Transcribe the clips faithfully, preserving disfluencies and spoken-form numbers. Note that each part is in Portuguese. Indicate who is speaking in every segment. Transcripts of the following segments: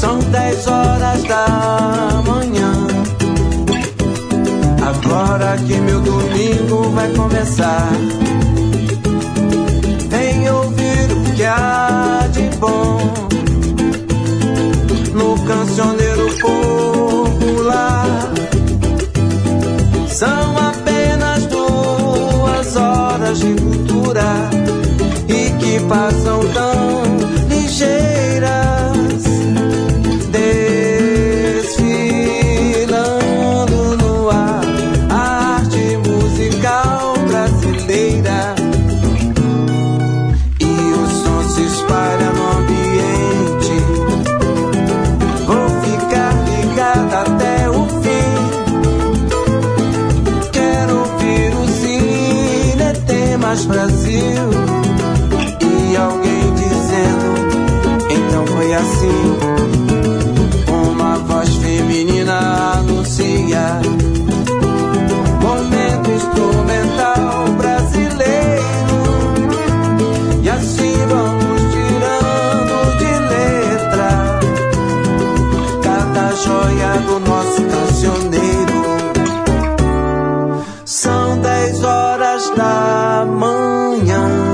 Speaker 1: São dez horas da manhã. Agora que meu domingo vai começar, vem ouvir o que há de bom no cancioneiro popular. São apenas duas horas de cultura e que passam tão ligeiras, desfilando no ar a arte musical brasileira. E o som se espalha no ambiente. Vou ficar ligado até o fim. Quero ouvir o Cine Tem Mais Brasil. E alguém dizendo, então foi assim. Uma voz feminina anuncia momento instrumental brasileiro. E assim vamos tirando de letra cada joia do nosso cancioneiro. São dez horas da manhã.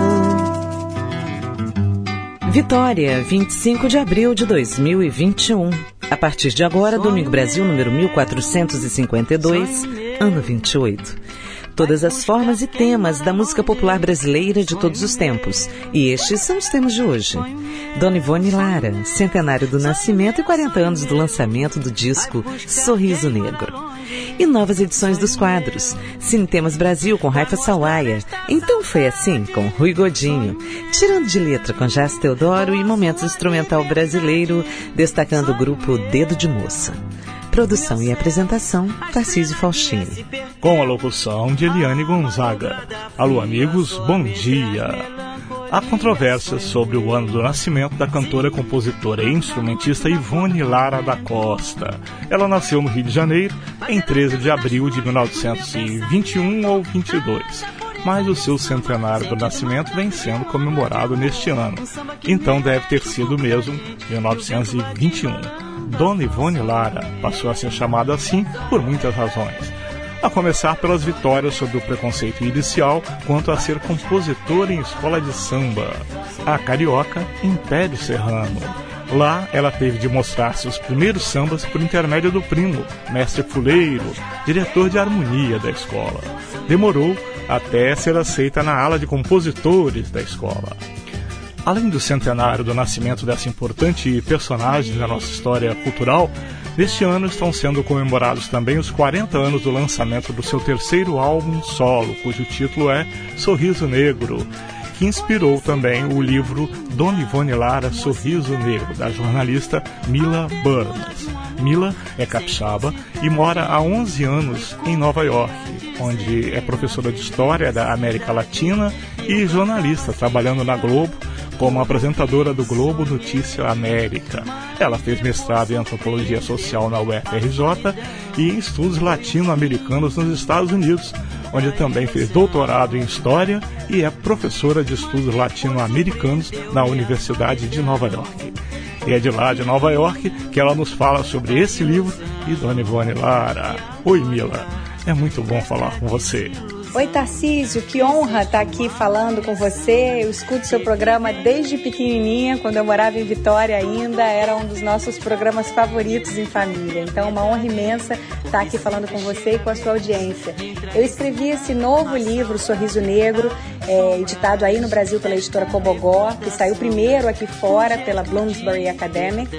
Speaker 2: Vitória, vinte e cinco de abril de dois mil e vinte e um. A partir de agora, Domingo Brasil número mil quatrocentos e cinquenta e dois, ano vinte e oito. Todas as formas e temas da música popular brasileira de todos os tempos. E estes são os temas de hoje. Dona Ivone Lara, centenário do nascimento e quarenta anos do lançamento do disco Sorriso Negro. E novas edições dos quadros. Cine Temas Brasil com Raifa Sawaia. Então Foi Assim com Rui Godinho. Tirando de Letra com Jás Teodoro e Momentos Instrumental Brasileiro, destacando o grupo Dedo de Moça. Produção e apresentação, Tarcísio Faustini.
Speaker 3: Com a locução de Eliane Gonzaga. Alô, amigos, bom dia. Há controvérsias sobre o ano do nascimento da cantora, compositora e instrumentista Ivone Lara da Costa. Ela nasceu no Rio de Janeiro em treze de abril de mil novecentos e vinte e um ou vinte e dois. Mas o seu centenário do nascimento vem sendo comemorado neste ano. Então deve ter sido mesmo mil novecentos e vinte e um. Dona Ivone Lara passou a ser chamada assim por muitas razões. A começar pelas vitórias sobre o preconceito inicial quanto a ser compositora em escola de samba, a carioca Império Serrano. Lá, ela teve de mostrar seus primeiros sambas por intermédio do primo, mestre Fuleiro, diretor de harmonia da escola. Demorou até ser aceita na ala de compositores da escola. Além do centenário do nascimento dessa importante personagem da nossa história cultural, neste ano estão sendo comemorados também os quarenta anos do lançamento do seu terceiro álbum solo, cujo título é Sorriso Negro, que inspirou também o livro Dona Ivone Lara, Sorriso Negro, da jornalista Mila Burns. Mila é capixaba e mora há onze anos em Nova York, onde é professora de História da América Latina e jornalista, trabalhando na Globo como apresentadora do Globo Notícia América. Ela fez mestrado em Antropologia Social na U F R J e em Estudos Latino-Americanos nos Estados Unidos, onde também fez doutorado em História e é professora de Estudos Latino-Americanos na Universidade de Nova York. E é de lá, de Nova York, que ela nos fala sobre esse livro e Dona Ivone Lara. Oi, Mila, é muito bom falar com você.
Speaker 4: Oi, Tarcísio, que honra estar aqui falando com você. Eu escuto seu programa desde pequenininha, quando eu morava em Vitória ainda, era um dos nossos programas favoritos em família. Então, uma honra imensa estar aqui falando com você e com a sua audiência. Eu escrevi esse novo livro, Sorriso Negro, é, editado aí no Brasil pela editora Cobogó, que saiu primeiro aqui fora pela Bloomsbury Academic,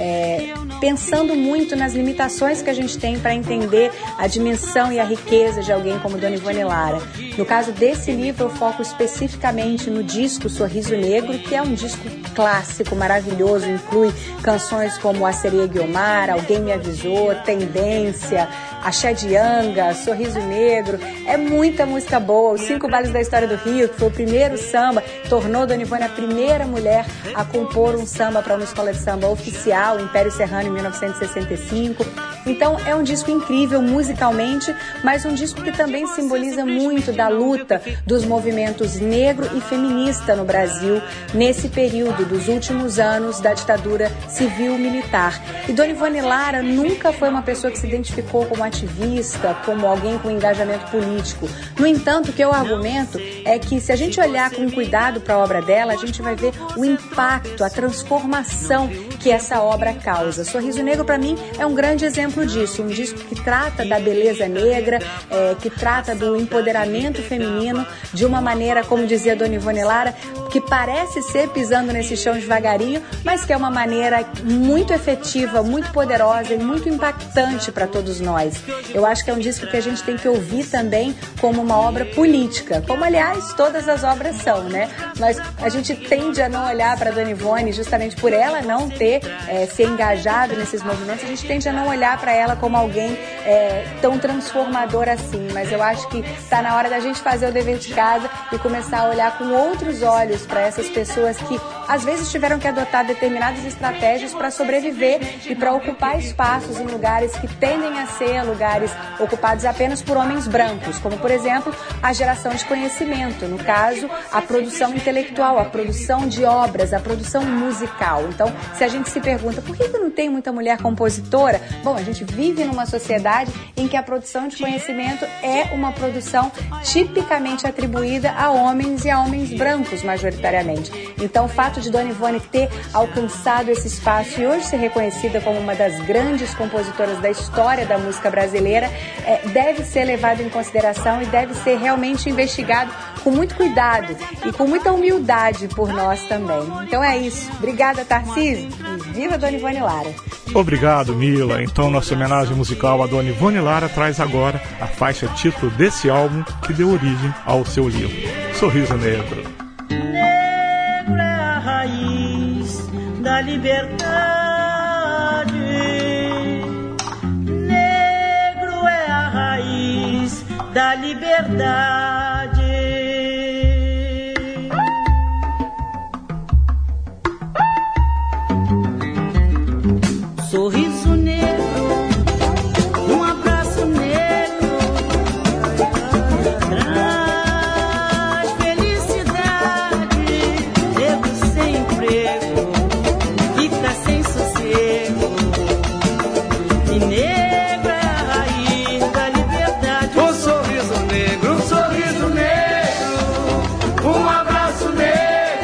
Speaker 4: é, pensando muito nas limitações que a gente tem para entender a dimensão e a riqueza de alguém como Dona Ivone Lara. No caso desse livro, eu foco especificamente no disco Sorriso Negro, que é um disco clássico, maravilhoso, inclui canções como A Sereia Guiomar, Alguém Me Avisou, Tendência, Axé de Anga, Sorriso Negro, é muita música boa. Os Cinco Bailes da História do Rio, que foi o primeiro samba, tornou Dona Ivone a primeira mulher a compor um samba para uma escola de samba oficial, Império Serrano, em mil novecentos e sessenta e cinco. Então é um disco incrível musicalmente, mas um disco que também simboliza muito da luta dos movimentos negro e feminista no Brasil nesse período dos últimos anos da ditadura civil-militar. E Dona Ivone Lara nunca foi uma pessoa que se identificou como ativista, como alguém com engajamento político. No entanto, o que eu argumento é que se a gente olhar com cuidado para a obra dela, a gente vai ver o impacto, a transformação que essa obra causa. Sorriso Negro, para mim, é um grande exemplo disso, um disco que trata da beleza negra, é, que trata do empoderamento feminino de uma maneira, como dizia Dona Ivone Lara, que parece ser pisando nesse chão devagarinho, mas que é uma maneira muito efetiva, muito poderosa e muito impactante para todos nós. Eu acho que é um disco que a gente tem que ouvir também como uma obra política, como, aliás, todas as obras são, né? Mas a gente tende a não olhar para Dona Ivone, justamente por ela não ter é, se engajado nesses movimentos, a gente tende a não olhar para ela como alguém é, tão transformador assim. Mas eu acho que está na hora da gente fazer o dever de casa e começar a olhar com outros olhos para essas pessoas que às vezes tiveram que adotar determinadas estratégias para sobreviver e para ocupar espaços em lugares que tendem a ser lugares ocupados apenas por homens brancos, como por exemplo a geração de conhecimento, no caso a produção intelectual, a produção de obras, a produção musical. Então, se a gente se pergunta por que não tem muita mulher compositora, bom, a gente vive numa sociedade em que a produção de conhecimento é uma produção tipicamente atribuída a homens e a homens brancos majoritariamente. Então, o fato de Dona Ivone ter alcançado esse espaço e hoje ser reconhecida como uma das grandes compositoras da história da música brasileira é, deve ser levado em consideração e deve ser realmente investigado com muito cuidado e com muita humildade por nós também. Então é isso. Obrigada, Tarcísio, e viva Dona Ivone Lara.
Speaker 3: Obrigado, Mila. Então nossa homenagem musical a Dona Ivone Lara traz agora a faixa título desse álbum que deu origem ao seu livro, Sorriso Negro.
Speaker 5: Negro é a raiz da liberdade, negro é a raiz da liberdade. Sorriso negro, um abraço negro, traz felicidade. Negro sem emprego, fica sem sossego. E negro é a raiz da liberdade.
Speaker 1: Um sorriso negro, um sorriso negro, um abraço negro.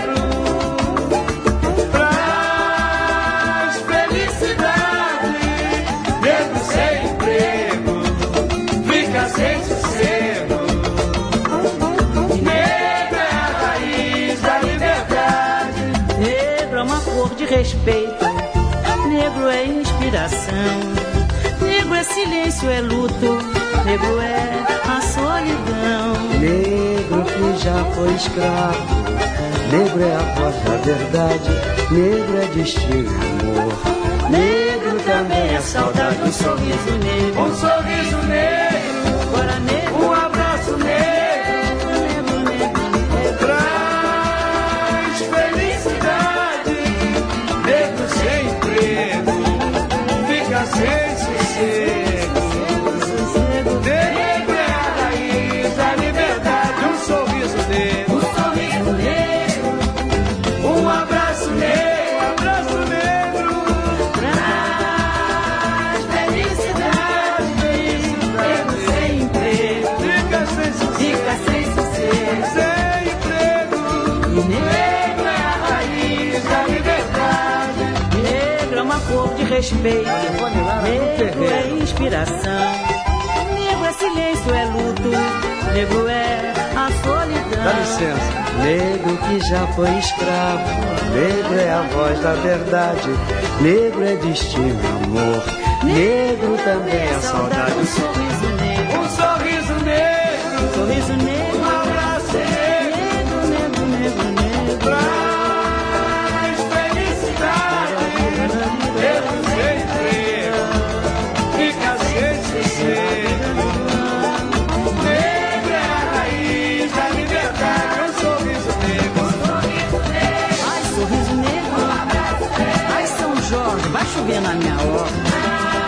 Speaker 5: Respeito, negro é inspiração, negro é silêncio, é luto, negro é a solidão.
Speaker 6: Negro que já foi escravo, negro é a voz da verdade, negro é destino e amor,
Speaker 5: negro também é saudade. Um sorriso negro,
Speaker 1: um sorriso negro,
Speaker 5: agora negro,
Speaker 1: um abraço negro.
Speaker 5: Respeito, negro é inspiração, negro é silêncio, é luto, negro é a solidão.
Speaker 6: Dá licença. Negro que já foi escravo, negro é a voz da verdade, negro é destino e amor, negro também é saudade.
Speaker 5: Um sorriso negro,
Speaker 1: um sorriso negro,
Speaker 5: um sorriso negro,
Speaker 1: um abraço negro,
Speaker 5: negro, negro, negro, negro.
Speaker 1: Fica sem sossego.
Speaker 5: chovendo, vai chover na minha horta.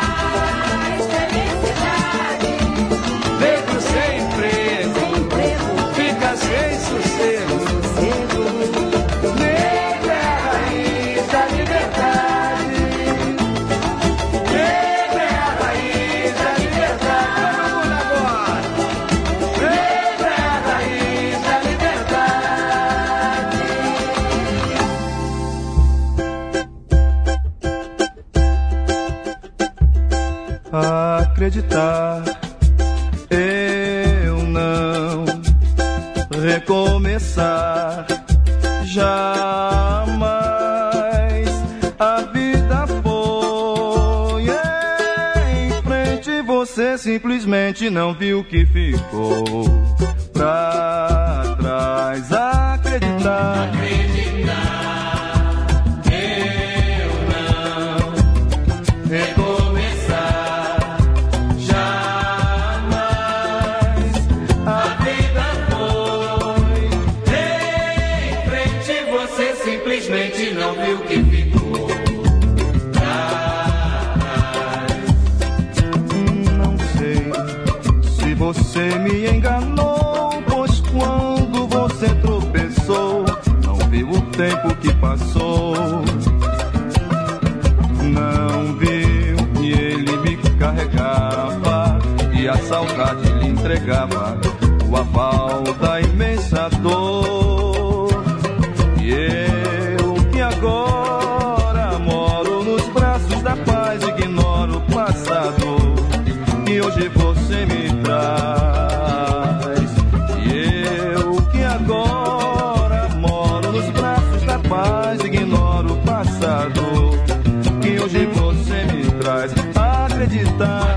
Speaker 1: Negro sem emprego, sem emprego, fica sem sossego. sossego. Negro é a raiz da liberdade. Negro é a raiz da liberdade. Vamos agora. Negro é a raiz da liberdade. Acreditar. Eu não recomeçar jamais. A vida foi em frente, você simplesmente não viu que ficou pra trás. Acreditar. Acreditar. Eu não recomeçar. Simplesmente não viu que ficou pra trás. Não sei se você me enganou, pois quando você tropeçou, não viu o tempo que passou. Não viu que ele me carregava e a saudade lhe entregava o aval da imensa dor. E eu que agora moro nos braços da paz, ignoro o passado que hoje você me traz. E eu que agora moro nos braços da paz, ignoro o passado que hoje você me traz. Acreditar.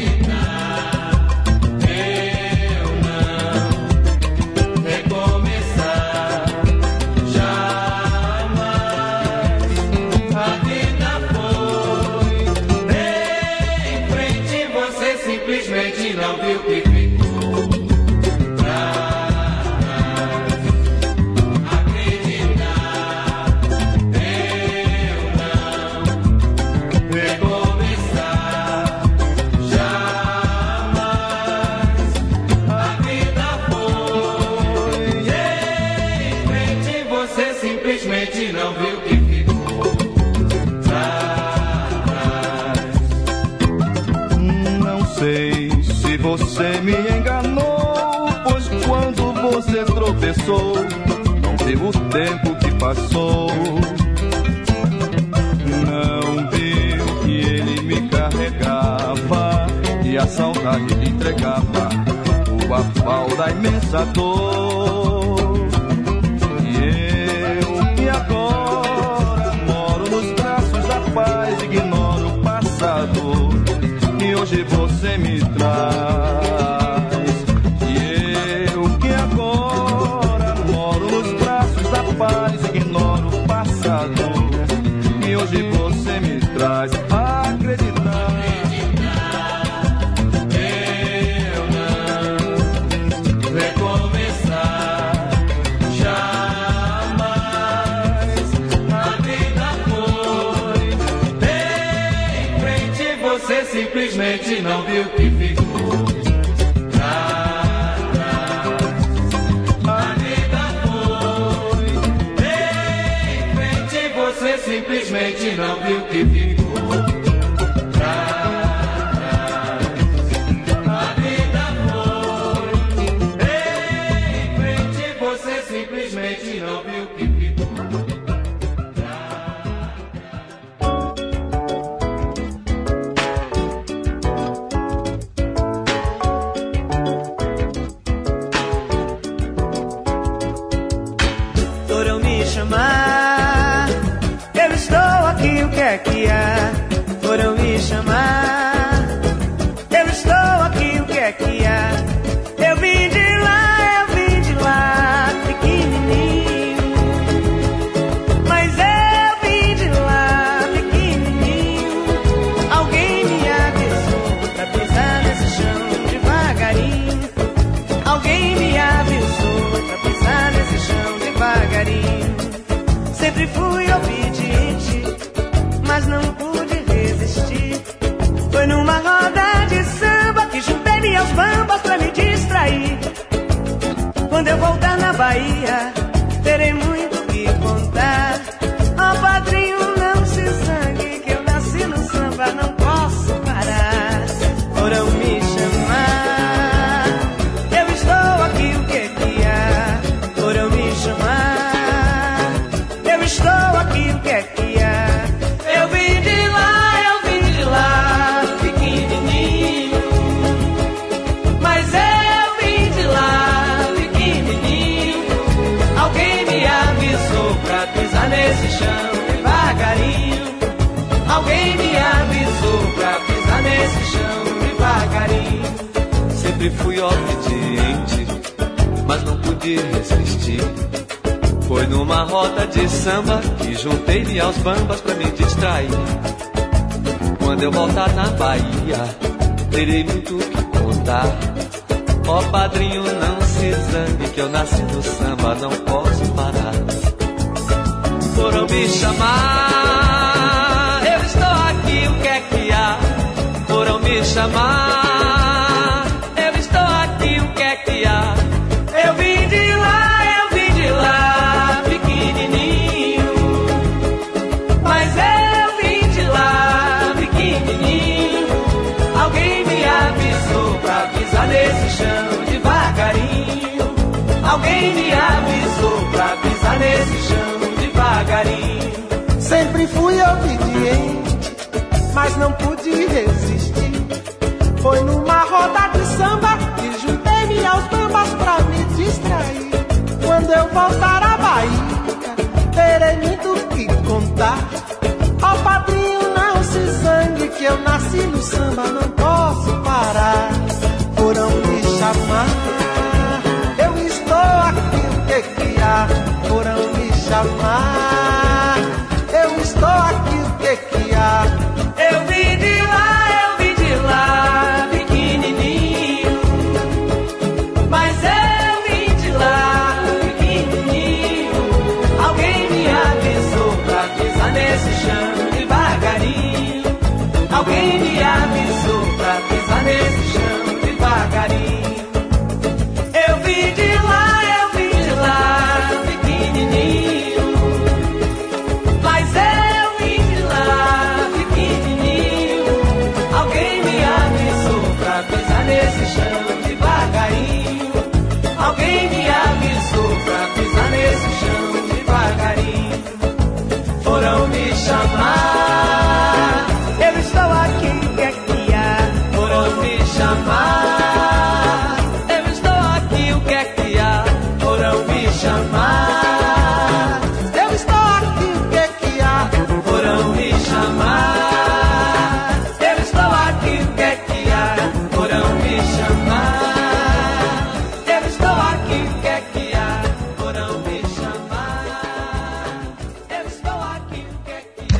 Speaker 1: Simplesmente não viu que ficou pra trás. Acreditar. Eu não recomeçar jamais. A vida foi em frente, você simplesmente não viu que ficou pra trás. Não sei se você me enganou, pois quando você tropeçou, não viu o tempo que passou. Não viu que ele me carregava e a saudade lhe entregava o aval da imensa dor. E eu que agora moro nos braços da paz, ignoro o passado que hoje você me traz. E eu que agora moro nos braços da paz, ignoro o passado que hoje você me traz. Acreditar. Eu não recomeçar jamais. A vida foi em frente, você simplesmente não viu que ficou pra trás. A vida foi em frente, você simplesmente não viu que ficou pra trás. A vida foi em frente, você simplesmente não viu que ficou.
Speaker 7: Chamar, eu estou aqui, o que é que há? Foram me chamar, eu estou aqui, o que é que há? Eu vim de lá, eu vim de lá, pequenininho, mas eu vim de lá, pequenininho. Alguém me avisou pra pisar nesse chão devagarinho. Alguém me avisou pra pisar nesse chão devagarinho. Sempre fui obediente, mas mas não pude resistir. Foi numa roda de samba que juntei-me aos bambas pra me distrair. Quando eu voltar na Bahia, terei muito que contar. Ó oh, padrinho, não se zangue, que eu nasci no samba, não posso parar. Foram me chamar, eu estou aqui, o que que há? Foram me chamar, eu estou aqui, o que que há? Eu vim de lá, eu vim de lá, pequenininho, mas eu vim de lá, pequenininho. Alguém me avisou pra pisar nesse chão devagarinho. Alguém me avisou pra pisar nesse chão devagarinho.
Speaker 1: Sempre fui obediente, mas não pude resistir. Foi numa roda de samba que juntei-me aos bambas pra me distrair. Quando eu voltar na Bahia, terei muito que contar. Ó oh, padrinho, não se zangue, que eu nasci no samba, não posso parar. Foram me chamar, eu estou aqui, o que é que há? Foram me chamar, eu estou aqui, o que é que há?
Speaker 7: Eu vim de lá, eu vim de lá, pequenininho, mas eu vim de lá, pequenininho. Alguém me avisou pra pisar nesse chão devagarinho. Alguém me avisou pra pisar nesse chão devagarinho.
Speaker 8: Sempre fui obediente, mas não pude resistir. Foi numa roda de samba que juntei-me aos bambas pra me distrair. Quando eu voltar à Bahia, terei muito que contar. Ó oh, padrinho, não se zangue, que eu nasci no samba, não posso parar. Foram me chamar, eu estou aqui, o que que há? Foram me chamar, eu estou aqui, o que que há?
Speaker 7: Eu vim de lá, eu vim de lá, pequenininho, mas eu vim de lá, pequenininho. Alguém me avisou pra pisar nesse chão devagarinho. Alguém me avisou pra pisar nesse chão devagarinho. Eu vim de lá, eu vim de lá, pequenininho, mas eu vim de lá, pequenininho. Alguém me avisou pra pisar nesse chão devagarinho. Alguém me avisou pra pisar nesse chão devagarinho. Foram me chamar, eu estou aqui, o que é que há? Foram me chamar, eu estou aqui, o que é que há? Foram me chamar,
Speaker 8: eu estou aqui, o que que há?
Speaker 7: Foram me chamar, eu estou aqui, o que é que há? Foram me chamar, eu estou aqui, o que é que há? Foram me chamar, eu estou aqui, o que é que há?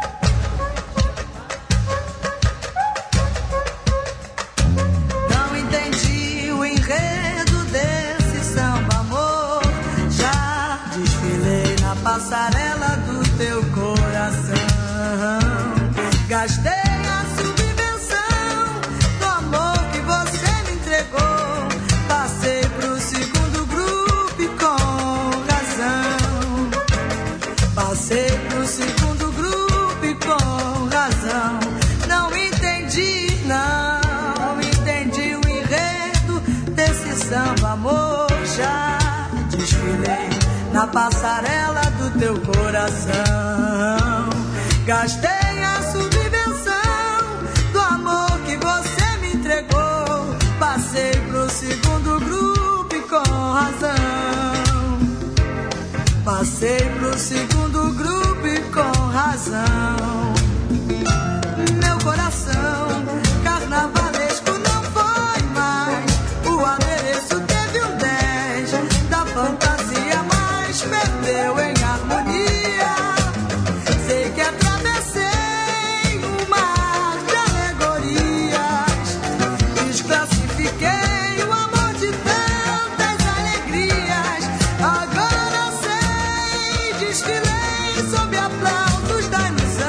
Speaker 5: Não entendi o enredo desse samba, amor. Já desfilei na passarela do teu coração. Gastei a subvenção do amor que você me entregou. Passei pro segundo grupo e com razão. Passei pro segundo grupo e com razão. Não entendi, não entendi o enredo desse samba, amor. Já desfilei na passarela do teu coração. Gastei a subvenção do amor que você me entregou. Passei pro segundo grupo e com razão. Passei pro segundo grupo e com razão. Meu coração carnavalesco não foi mais. O adereço teve um dez da fantasia, mas perdeu em harmonia. Sei que atravessei um mar de alegorias. Desclassifiquei o amor de tantas alegrias. Agora sei, desfilei sob aplausos da ilusão.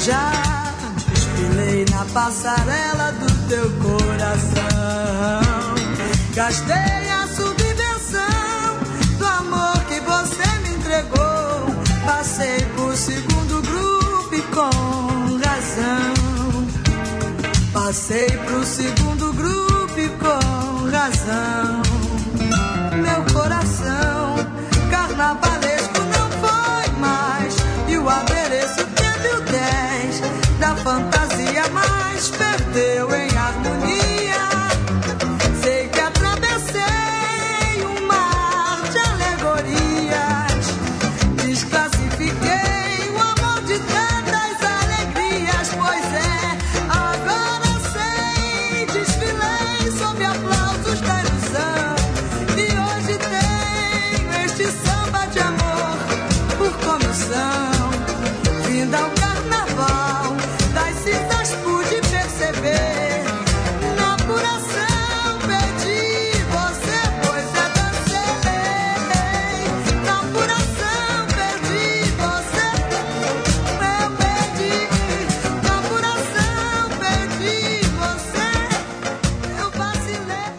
Speaker 9: Já desfilei na passarela do teu coração, gastei a subvenção do amor que você me entregou. Passei por segundo grupo e com razão. Passei pro segundo grupo e com razão. Meu coração carnavalesco não foi mais, e o adereço teve o dez da fantasia, mas perdeu em harmonia. Sei que atravessei um mar de alegorias, desclassifiquei o amor de tantas alegrias. Pois é, agora sei, desfilei sob aplausos da ilusão, e hoje tenho este samba de amor por comissão. Vindo ao carnaval das cinzas pude perceber, na apuração perdi você, pois é dancei. Na apuração perdi você, eu perdi. Na apuração perdi você, eu vacilei.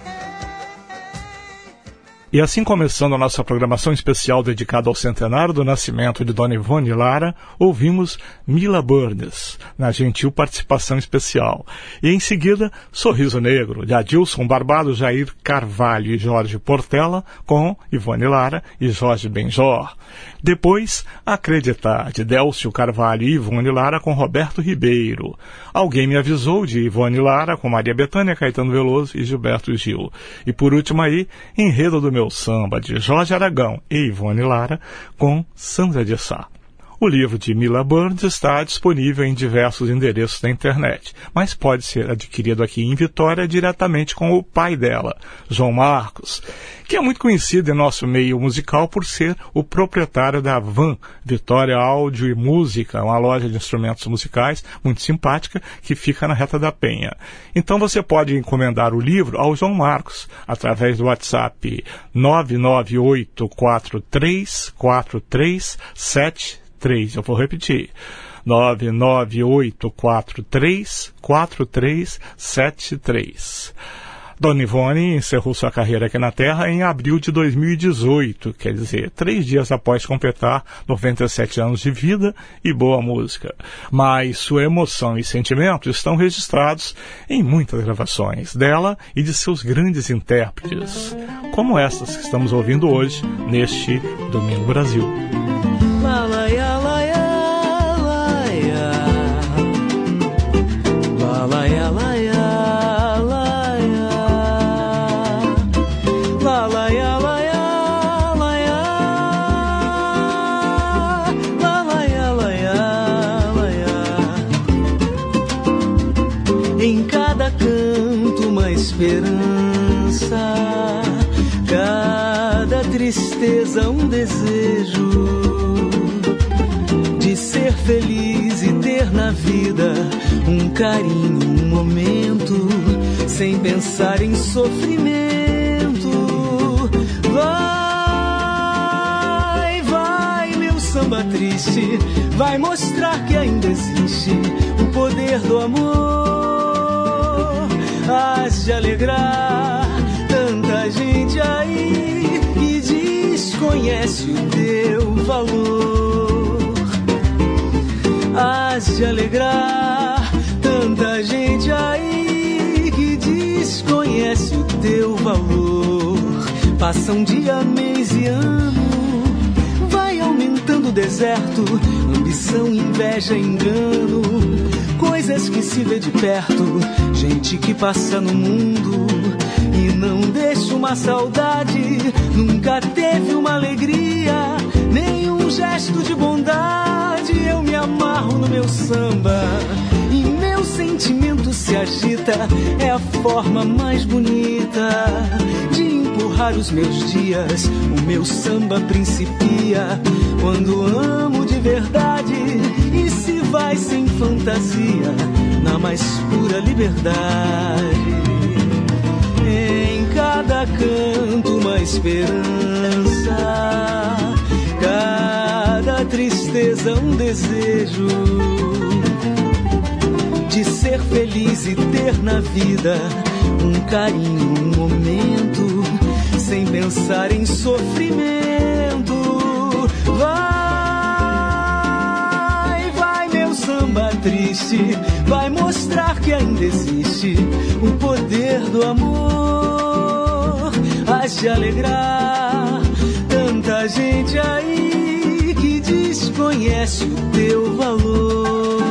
Speaker 3: E assim, começando a nossa programação especial dedicada ao centenário do nascimento de Dona Ivone Lara, ouvimos Mila Burns, na gentil participação especial. E em seguida, Sorriso Negro, de Adilson Barbado, Jair Carvalho e Jorge Portela, com Ivone Lara e Jorge Benjor. Depois, Acreditar, de Délcio Carvalho e Ivone Lara, com Roberto Ribeiro. Alguém Me Avisou, de Ivone Lara, com Maria Bethânia, Caetano Veloso e Gilberto Gil. E por último aí, Enredo do Meu Samba, de Jorge Aragão e Ivone Lara, com Sandra de Sá. O livro de Mila Burns está disponível em diversos endereços da internet, mas pode ser adquirido aqui em Vitória diretamente com o pai dela, João Marcos, que é muito conhecido em nosso meio musical por ser o proprietário da Van, Vitória Áudio e Música, uma loja de instrumentos musicais muito simpática que fica na Reta da Penha. Então você pode encomendar o livro ao João Marcos através do WhatsApp nove nove oito quatro três quatro três sete três. Eu vou repetir. nove nove oito quatro três quatro três sete três. Dona Ivone encerrou sua carreira aqui na Terra em abril de dois mil e dezoito, quer dizer, três dias após completar noventa e sete anos de vida e boa música. Mas sua emoção e sentimento estão registrados em muitas gravações dela e de seus grandes intérpretes, como essas que estamos ouvindo hoje neste Domingo Brasil.
Speaker 9: La la ya la ya la ya, la la ya la ya la ya, la la ya la ya la ya, la la ya la ya la ya. Em cada canto uma esperança, cada tristeza um desejo de ser feliz e ter na vida um carinho, um momento, sem pensar em sofrimento. Vai, vai, meu samba triste, vai mostrar que ainda existe o poder do amor. Hás de alegrar tanta gente aí que desconhece o teu valor. Hás de alegrar tanta gente aí que desconhece o teu valor. Passa um dia, mês e ano, vai aumentando o deserto, ambição, inveja, engano, coisas que se vê de perto, gente que passa no mundo e não deixa uma saudade, nunca teve uma alegria, nenhum gesto de bondade. Eu me amarro no meu samba e meu sentimento se agita, é a forma mais bonita de empurrar os meus dias. O meu samba principia quando amo de verdade e se vai sem fantasia, na mais pura liberdade. Em cada canto uma esperança, cada tristeza um desejo ser feliz e ter na vida um carinho, um momento, sem pensar em sofrimento. Vai, vai meu samba triste, vai mostrar que ainda existe o poder do amor. Hás de alegrar tanta gente aí que desconhece o teu valor.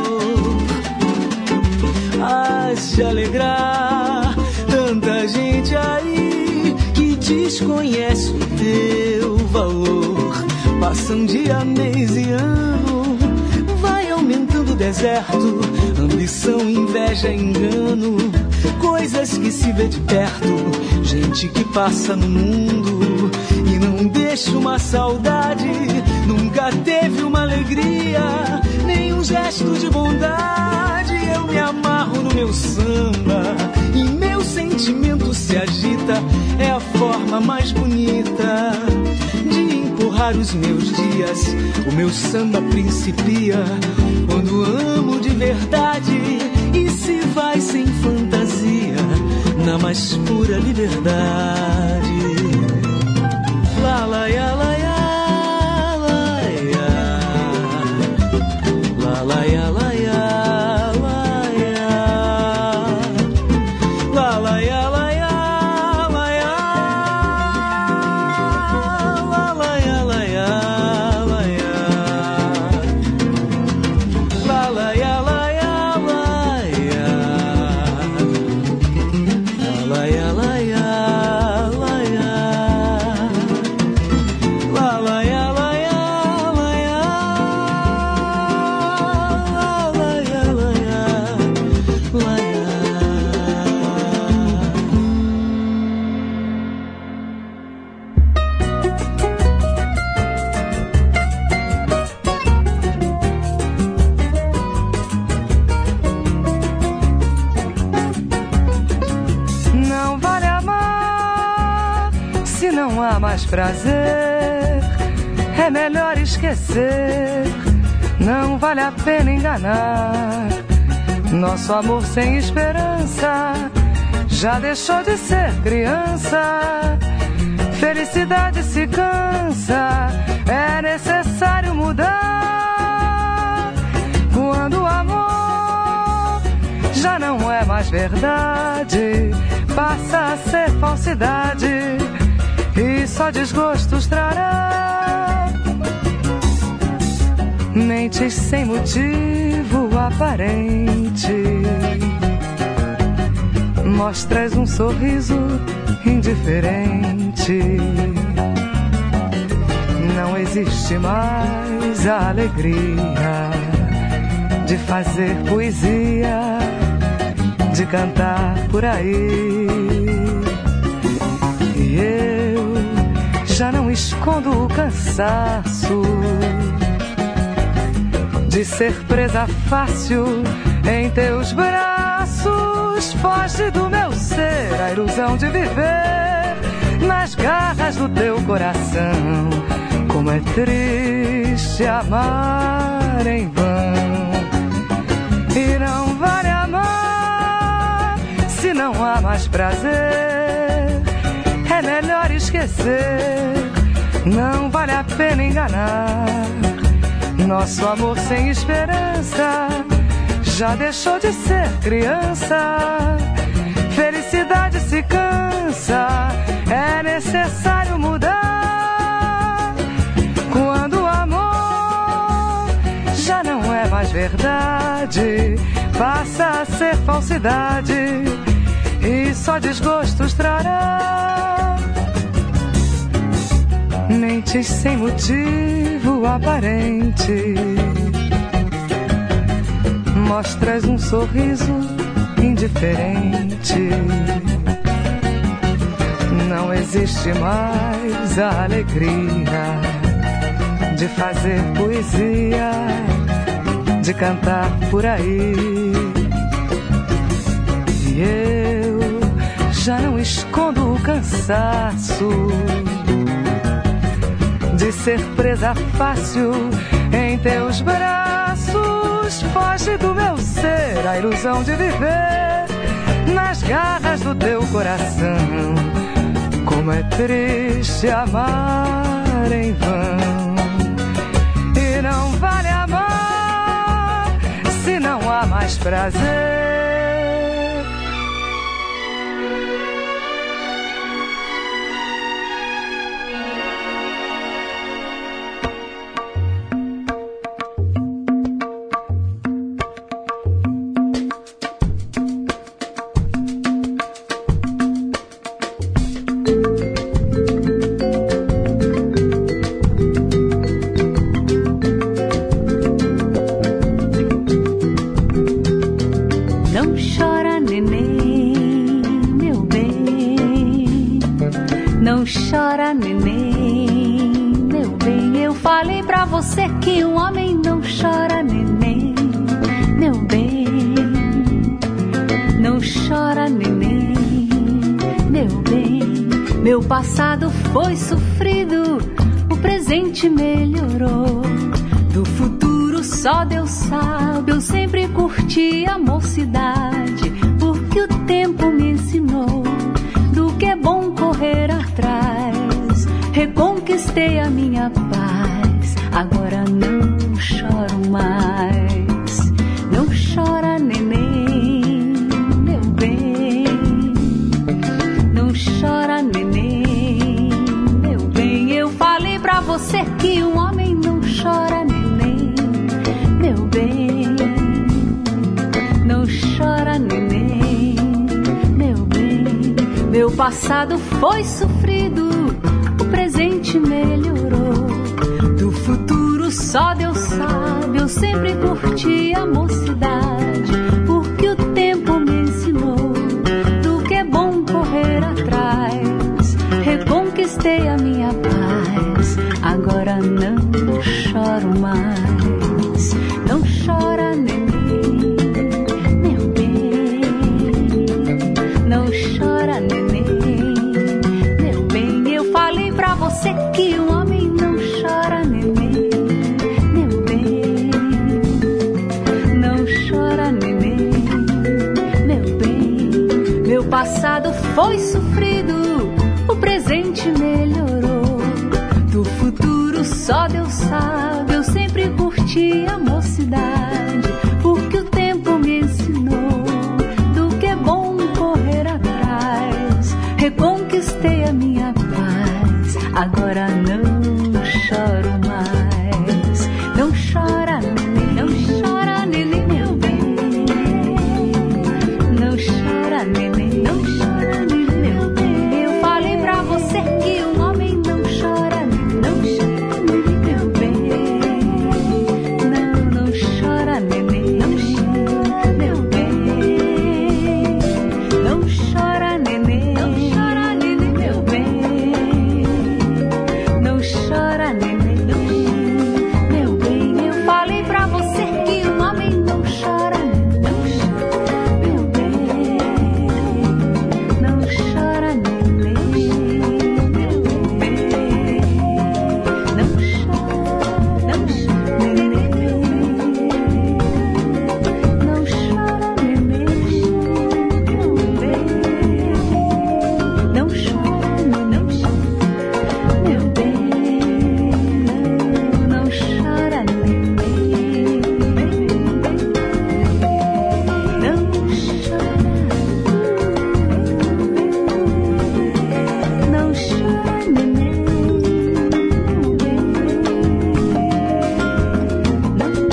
Speaker 9: Hás de alegrar tanta gente aí que desconhece o teu valor. Passam dia, mês e ano, vai aumentando o deserto, ambição, inveja, engano, coisas que se vê de perto, gente que passa no mundo e não deixa uma saudade, nunca teve uma alegria, nem um gesto de bondade. Eu me amarro no meu samba e meu sentimento se agita, é a forma mais bonita de empurrar os meus dias. O meu samba principia quando amo de verdade e se vai sem fantasia, na mais pura liberdade. La la ya la ya, la ya, la la ya la ya, la ya, la la ya la ya, la ya, la la ya la ya, la ya, la la ya la ya, la ya, la ya la ya.
Speaker 10: Mais prazer, é melhor esquecer, não vale a pena enganar. Nosso amor sem esperança já deixou de ser criança. Felicidade se cansa, é necessário mudar. Quando o amor já não é mais verdade, passa a ser falsidade e só desgostos trará. Mentes sem motivo aparente, mostras um sorriso indiferente. Não existe mais a alegria de fazer poesia, de cantar por aí. E eu já não escondo o cansaço de ser presa fácil em teus braços. Foge do meu ser a ilusão de viver nas garras do teu coração. Como é triste amar em vão, e não vale amar se não há mais prazer. É melhor esquecer, não vale a pena enganar. Nosso amor sem esperança já deixou de ser criança. Felicidade se cansa, é necessário mudar. Quando o amor já não é mais verdade, passa a ser falsidade e só desgostos trará. Mentes sem motivo aparente, mostras um sorriso indiferente. Não existe mais a alegria de fazer poesia, de cantar por aí. E eu já não escondo o cansaço de ser presa fácil em teus braços. luz foge do meu ser, a ilusão de viver nas garras do teu coração. Como é triste amar em vão, e não vale amar se não há mais prazer.
Speaker 11: Você que um homem não chora, neném, meu bem. Não chora, neném, meu bem. Meu passado foi sofrido, o presente melhorou. Do futuro só Deus sabe, eu sempre curti a mocidade, porque o tempo me ensinou do que é bom correr atrás. Reconquistei a minha paz, agora não choro mais. Não chora, neném, meu bem. Não chora, neném, meu bem. Eu falei pra você que um homem não chora, neném, meu bem. Não chora, neném, meu bem. Meu passado foi sofrido, o presente melhorou. Do futuro só Deus sabe, eu sempre curti a mocidade, porque o tempo me ensinou do que é bom correr atrás. Reconquistei a minha paz, agora não choro mais. Não chora, neném, meu bem. Não chora, neném, meu bem. Eu falei pra você que um homem não chora, neném, meu bem. Não chora, neném, meu bem. Meu passado foi sofrido, o presente melhorou. Do futuro só Deus sabe, eu sempre curti a mocidade, porque o tempo me ensinou do que é bom correr atrás. Reconquistei a minha paz, agora não choro mais. Não chora, neném, não chora, neném, meu bem. Não chora, neném, não chora, neném, meu bem. Eu falei pra você que um homem não chora, não chora, neném, meu bem. Não, não chora, neném, não chora, meu bem. Não chora, neném, não chora, neném, meu bem. Não chora, neném, não chora, meu bem. Eu falei pra você que um homem não chora, não chora, meu bem. Não chora, neném, meu bem. Não chora, não chora, neném. Não chora, neném, meu bem. Não chora, não chora, meu bem. Não chora, neném. Não chora, não chora, neném. Não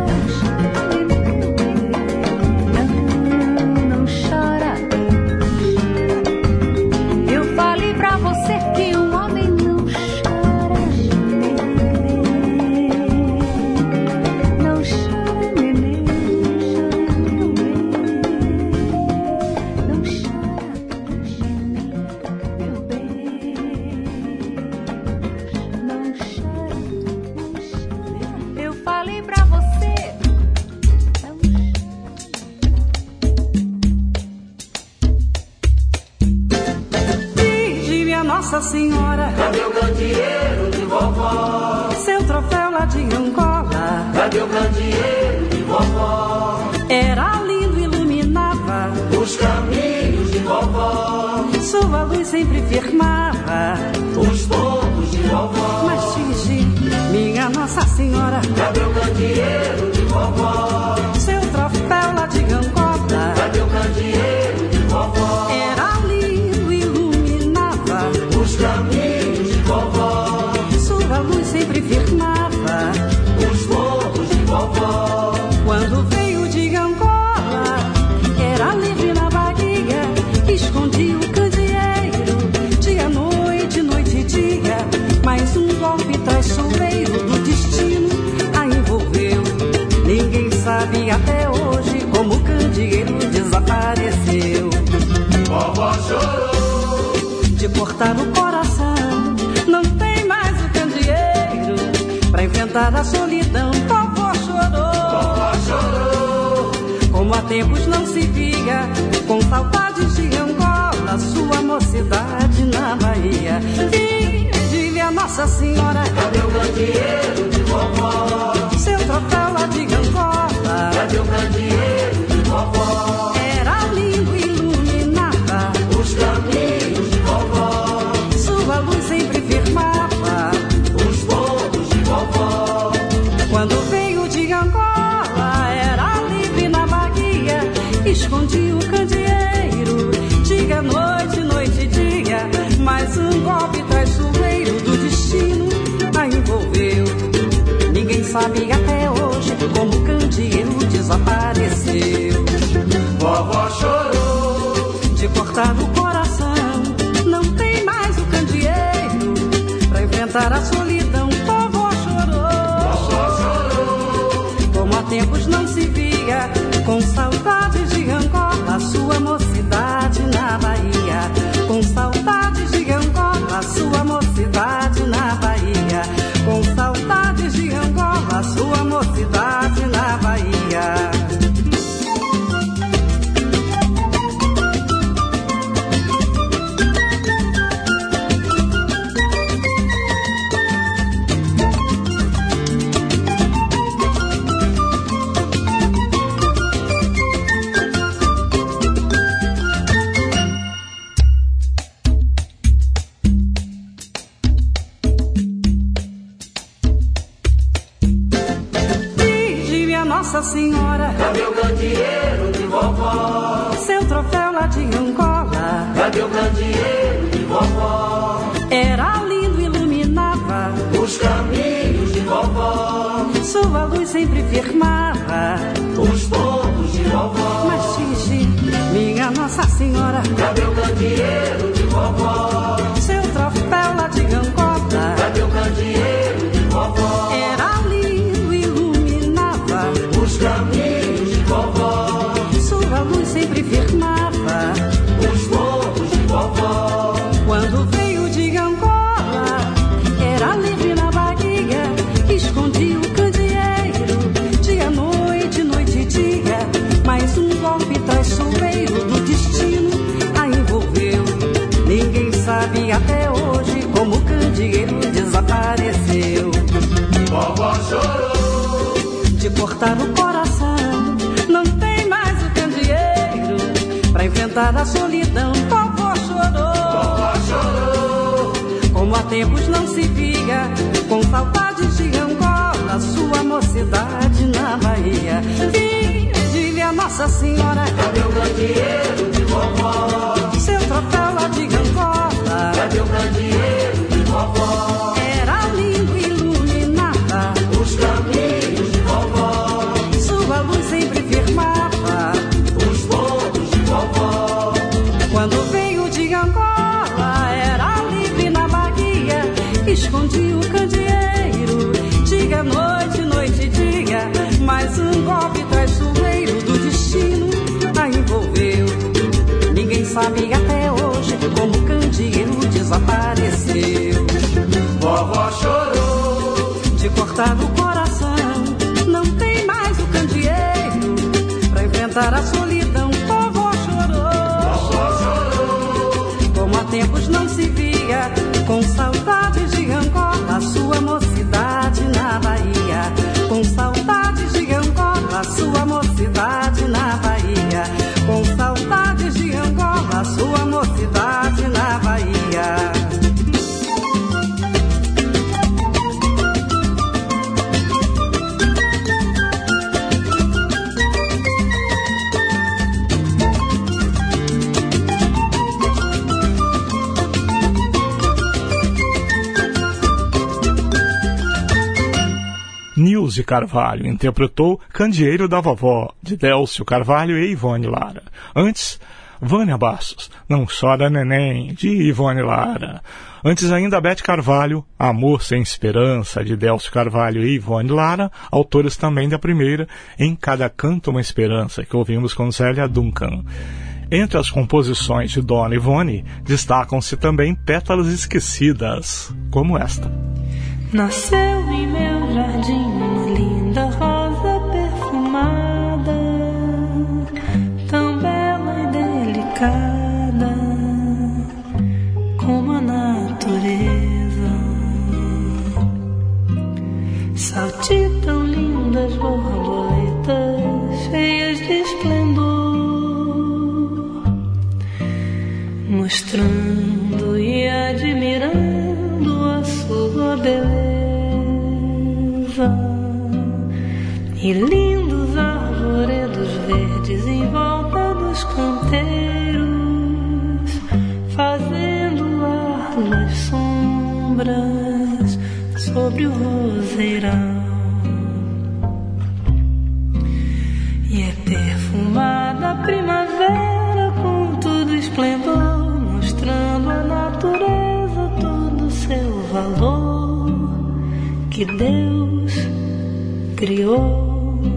Speaker 11: chora, não chora. Eu falei pra você que um homem não chora, não chora, neném. Não chora, neném, meu bem. Não chora, não chora. Eu falei pra você. Não
Speaker 10: Virgem, minha Nossa Senhora,
Speaker 12: Cadê o candeeiro de vovó?
Speaker 10: seu troféu lá de Angola.
Speaker 12: Cadê o candeeiro de vovó? vovó.
Speaker 5: Era lindo, iluminava
Speaker 12: os caminhos de vovó.
Speaker 5: Sua luz sempre firmava
Speaker 12: os pontos de vovó.
Speaker 5: Mas Gigi, minha Nossa Senhora,
Speaker 12: cadê o candeeiro de vovó?
Speaker 5: Seu troféu lá de Angola,
Speaker 12: cadê o candeeiro de vovó?
Speaker 5: Era lindo, iluminava
Speaker 12: os caminhos de vovó.
Speaker 5: Sua luz sempre firmava
Speaker 12: os pontos de vovó.
Speaker 5: Quando veio de Angola, era livre na barriga, escondia o candeeiro, dia, noite, noite e dia. Mas um golpe traiçoeiro do destino a envolveu. Ninguém sabe até hoje como o candeeiro desapareceu.
Speaker 12: Vovó chorou
Speaker 5: de cortar o coração, não tem mais o candeeiro pra enfrentar a solidão. Vovó chorou,
Speaker 12: vovó chorou.
Speaker 5: Como há tempos não se via, com saudades de Angola, sua mocidade na Bahia. Vigília, Nossa Senhora,
Speaker 12: cadê o candeeiro de vovó?
Speaker 5: Seu troféu lá de Angola,
Speaker 12: cadê o candeeiro de vovó?
Speaker 5: Era lindo, iluminava
Speaker 12: os caminhos de vovó.
Speaker 5: Sua luz sempre firmava
Speaker 12: os pontos de vovó.
Speaker 5: Quando veio de Angola, era livre na Bahia, escondia o candeeiro, dia, noite, noite e dia. Mas um golpe traiçoeiro do destino a envolveu. Ninguém sabe até hoje como o candeeiro desapareceu.
Speaker 12: Vovó chorou
Speaker 5: de cortar o coração, não tem mais o candeeiro pra enfrentar a solidão. Vovó chorou,
Speaker 12: vovó chorou.
Speaker 5: Como há tempos não se via, com saudades de Angola, sua mocidade na Bahia. Com saudades de Angola, sua mocidade na Bahia. Com saudades de Angola, sua mocidade na Bahia. Nossa Senhora,
Speaker 12: cadê o candeeiro de vovó?
Speaker 5: Seu troféu lá de Angola,
Speaker 12: cadê o candeeiro de vovó?
Speaker 5: Era lindo, iluminava
Speaker 12: os caminhos de vovó.
Speaker 5: Sua luz sempre firmava
Speaker 12: os pontos de vovó.
Speaker 5: Mas Gigi, minha Nossa Senhora,
Speaker 12: cadê o candeeiro de vovó?
Speaker 5: Seu troféu lá de Angola,
Speaker 12: cadê o candeeiro de vovó?
Speaker 5: Era lindo, iluminava
Speaker 12: os caminhos de vovó.
Speaker 5: Sua luz sempre firmava
Speaker 12: os pontos de vovó.
Speaker 5: Quando veio de Angola, era livre na barriga, escondia o candeeiro, dia, noite, noite e dia. Mas um golpe traiçoeiro do destino a envolveu. Ninguém sabe até hoje como o candeeiro desapareceu.
Speaker 12: Vovó chorou
Speaker 5: de cortar o coração, não tem mais o candeeiro pra enfrentar a solidão. Vovó chorou,
Speaker 12: vovó chorou.
Speaker 5: Como há tempos não se via, com saudades de Angola, sua mocidade na Bahia. Vigília, Nossa Senhora,
Speaker 12: cadê o candeeiro de vovó?
Speaker 5: Seu troféu lá de Angola,
Speaker 12: cadê o candeeiro de vovó?
Speaker 5: Era lindo, iluminava
Speaker 12: os caminhos de vovó.
Speaker 5: Sua luz sempre firmava
Speaker 12: os pontos de vovó.
Speaker 5: Quando veio de Angola, era livre na Bahia, escondia o candeeiro, dia, noite, noite e dia. Mas um golpe traiçoeiro do destino a envolveu. Ninguém sabe até hoje como o candeeiro desapareceu.
Speaker 12: Vovó chorou
Speaker 5: de cortar o coração, não tem mais o candeeiro pra enfrentar a solidão. Vovó chorou,
Speaker 12: vovó chorou.
Speaker 5: Como há tempos não se via, com saudades de Angola, sua mocidade na Bahia. Com saudades de Angola, sua
Speaker 3: Nilce Carvalho interpretou Candeeiro da Vovó, de Délcio Carvalho e Ivone Lara. Antes, Vânia Bastos, Não Chora Neném, de Ivone Lara. Antes ainda, Bete Carvalho, Amor Sem Esperança, de Délcio Carvalho e Ivone Lara, autores também da primeira, Em Cada Canto Uma Esperança, que ouvimos com Zélia Duncan. Entre as composições de Dona Ivone, destacam-se também Pétalas Esquecidas, como esta.
Speaker 5: Nasceu em meu jardim uma linda rosa perfumada, tão bela e delicada como a natureza. Saltitam lindas borboletas cheias de esplendor, mostrando e admirando a sua beleza. E lindos arvoredos verdes em volta dos canteiros, fazendo largas sombras sobre o roseirão. E é perfumada a primavera com todo esplendor, mostrando a natureza todo o seu valor que Deus criou.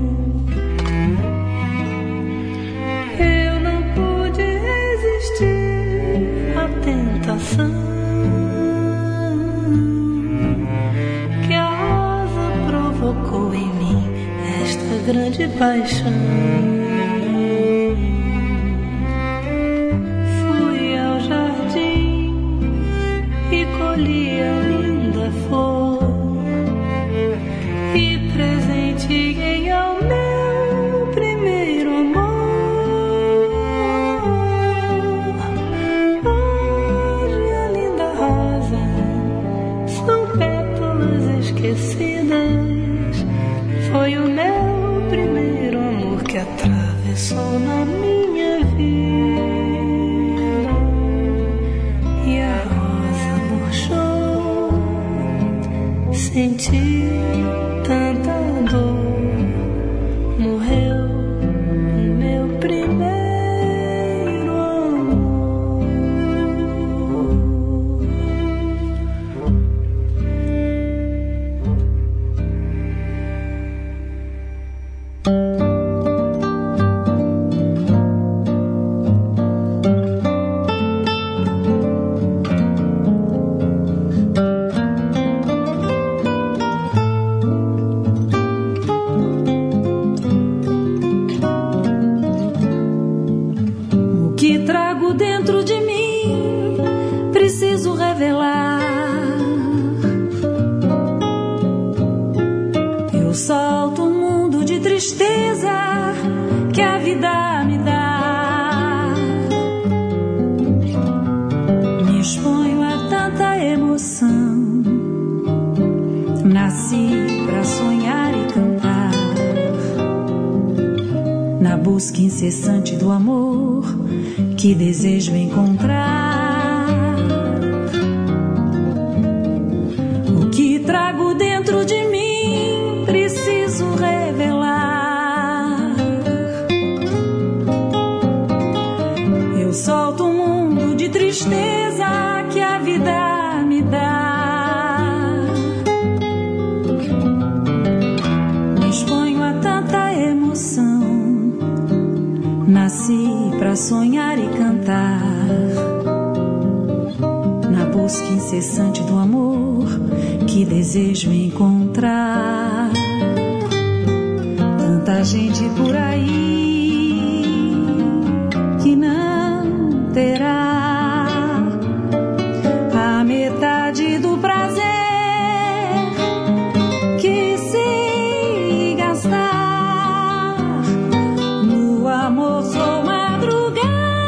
Speaker 5: Eu não pude resistir à tentação que a rosa provocou em mim, esta grande paixão. Fui ao jardim e colhi a linda flor e presenteei ao meu primeiro amor. Hoje a linda rosa são pétalas esquecidas, foi o meu primeiro amor que atravessou na minha vida. E a rosa murchou, senti tanta dor, morreu o meu primeiro amor.
Speaker 13: Incessante do amor que desejo encontrar, o que trago dentro de mim preciso revelar. Eu solto um mundo de tristeza que a vida me dá, me exponho a tanta emoção. Nasci pra sonhar e cantar, na busca incessante do amor que desejo encontrar. Tanta gente por aí que não terá a metade do prazer que se gastar. Amor, sou madrugada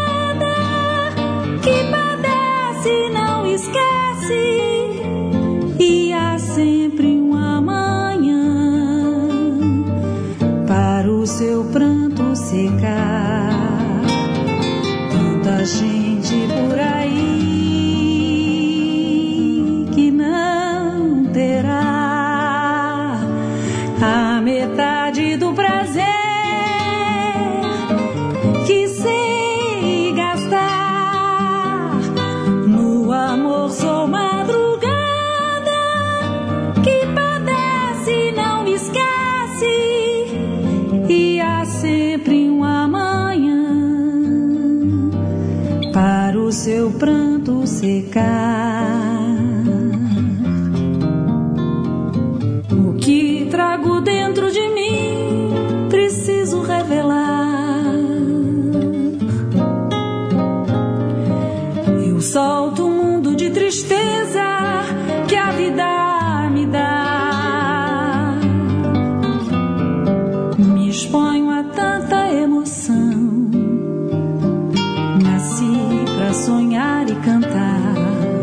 Speaker 13: que padece e não esquece, e há sempre um amanhã para o seu pranto secar. Tanta gente por aí que não terá vivo dentro de mim, preciso revelar. Eu solto um mundo de tristeza que a vida me dá. Me exponho a tanta emoção. Nasci pra sonhar e cantar,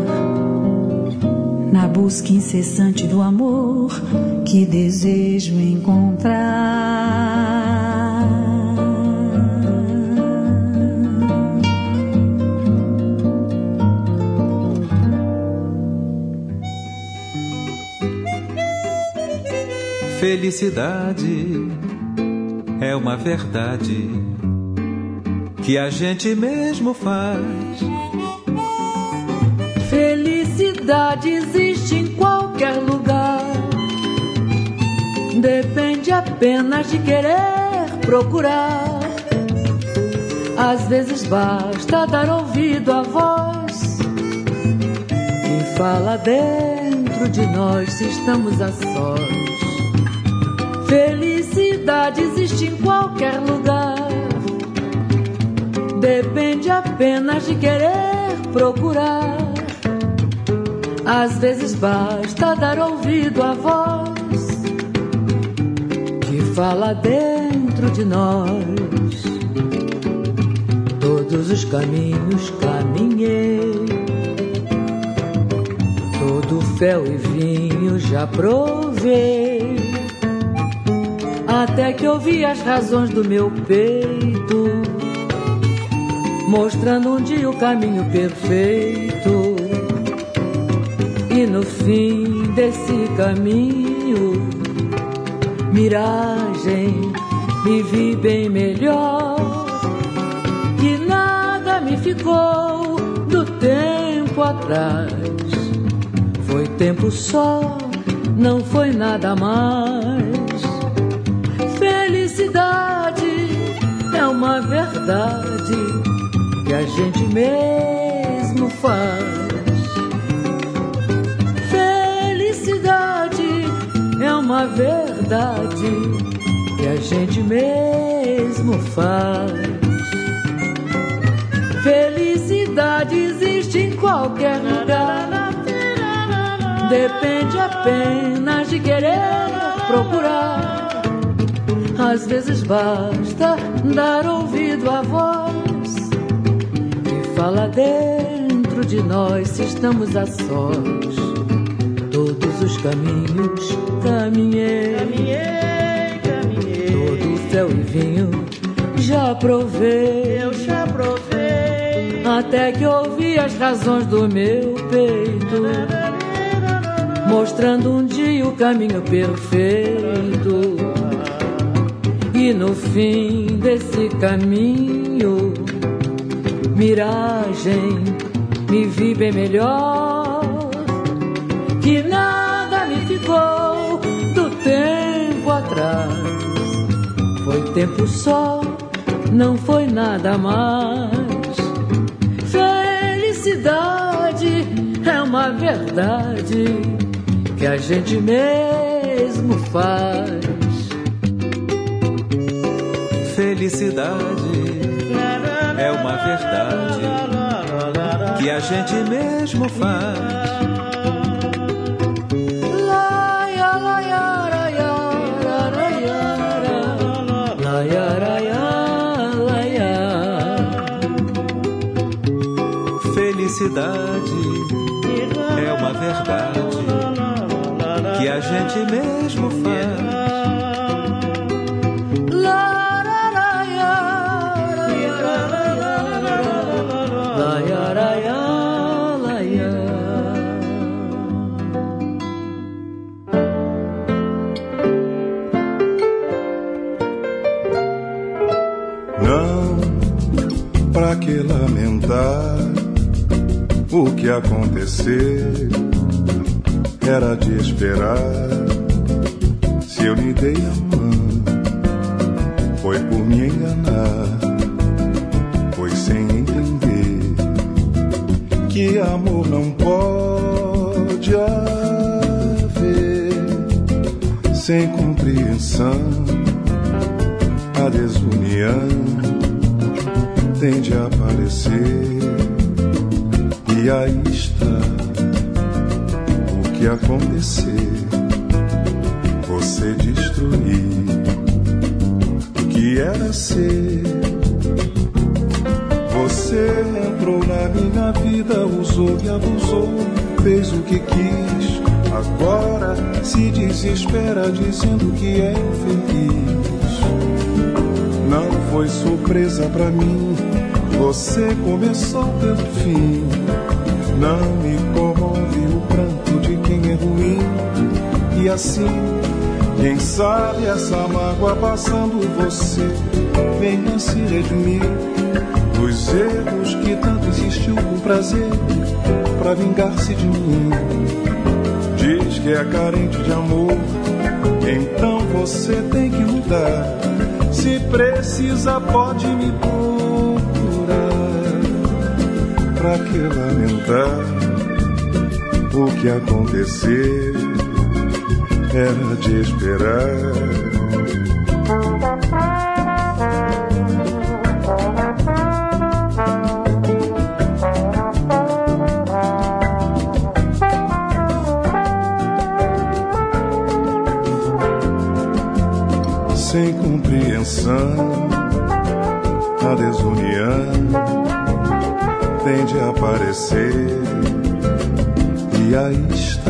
Speaker 13: na busca incessante do amor que desejo encontrar.
Speaker 14: Felicidade é uma verdade que a gente mesmo faz.
Speaker 9: Felicidade existe em qualquer lugar, depende apenas de querer procurar. Às vezes basta dar ouvido à voz que fala dentro de nós se estamos a sós. Felicidade existe em qualquer lugar, depende apenas de querer procurar. Às vezes basta dar ouvido à voz que fala dentro de nós. Todos os caminhos caminhei, todo fel e vinho já provei, até que ouvi as razões do meu peito, mostrando um dia o caminho perfeito. E no fim desse caminho, miragem, me vi bem melhor, que nada me ficou do tempo atrás. Foi tempo só, não foi nada mais. Felicidade é uma verdade que a gente mesmo faz. Felicidade é uma verdade que a gente mesmo faz. Felicidade existe em qualquer lugar, depende apenas de querer procurar. Às vezes basta dar ouvido à voz que fala dentro de nós se estamos a sós. Todos os caminhos caminhei, caminhei, caminhei. Todo fel e vinho já provei, eu já provei, até que ouvi as razões do meu peito, mostrando um dia o caminho perfeito. E no fim desse caminho, miragem, me vi bem melhor, que nada me ficou do tempo atrás. Foi tempo só, não foi nada mais. Felicidade é uma verdade que a gente mesmo faz.
Speaker 14: Felicidade é uma verdade que a gente mesmo faz. Felicidade é uma verdade que a gente mesmo faz.
Speaker 15: Pra que lamentar o que aconteceu? Era de esperar. Se eu lhe dei a mão, foi por me enganar, foi sem entender que amor não pode haver sem compreensão, a desunião tende a aparecer. E aí está o que acontecer. Você destruir o que era ser. Você entrou na minha vida, usou e abusou, fez o que quis. Agora se desespera dizendo que é infeliz. Não foi surpresa pra mim, você começou pelo fim. Não me comove o pranto de quem é ruim. E assim, quem sabe essa mágoa passando, você venha se redimir dos erros que tanto insistiu com prazer pra vingar-se de mim. Diz que é carente de amor, então você tem que mudar. Se precisa pode me procurar. Pra que lamentar o que aconteceu? Era de esperar. Sem compreensão, a desunião tende a aparecer. E aí está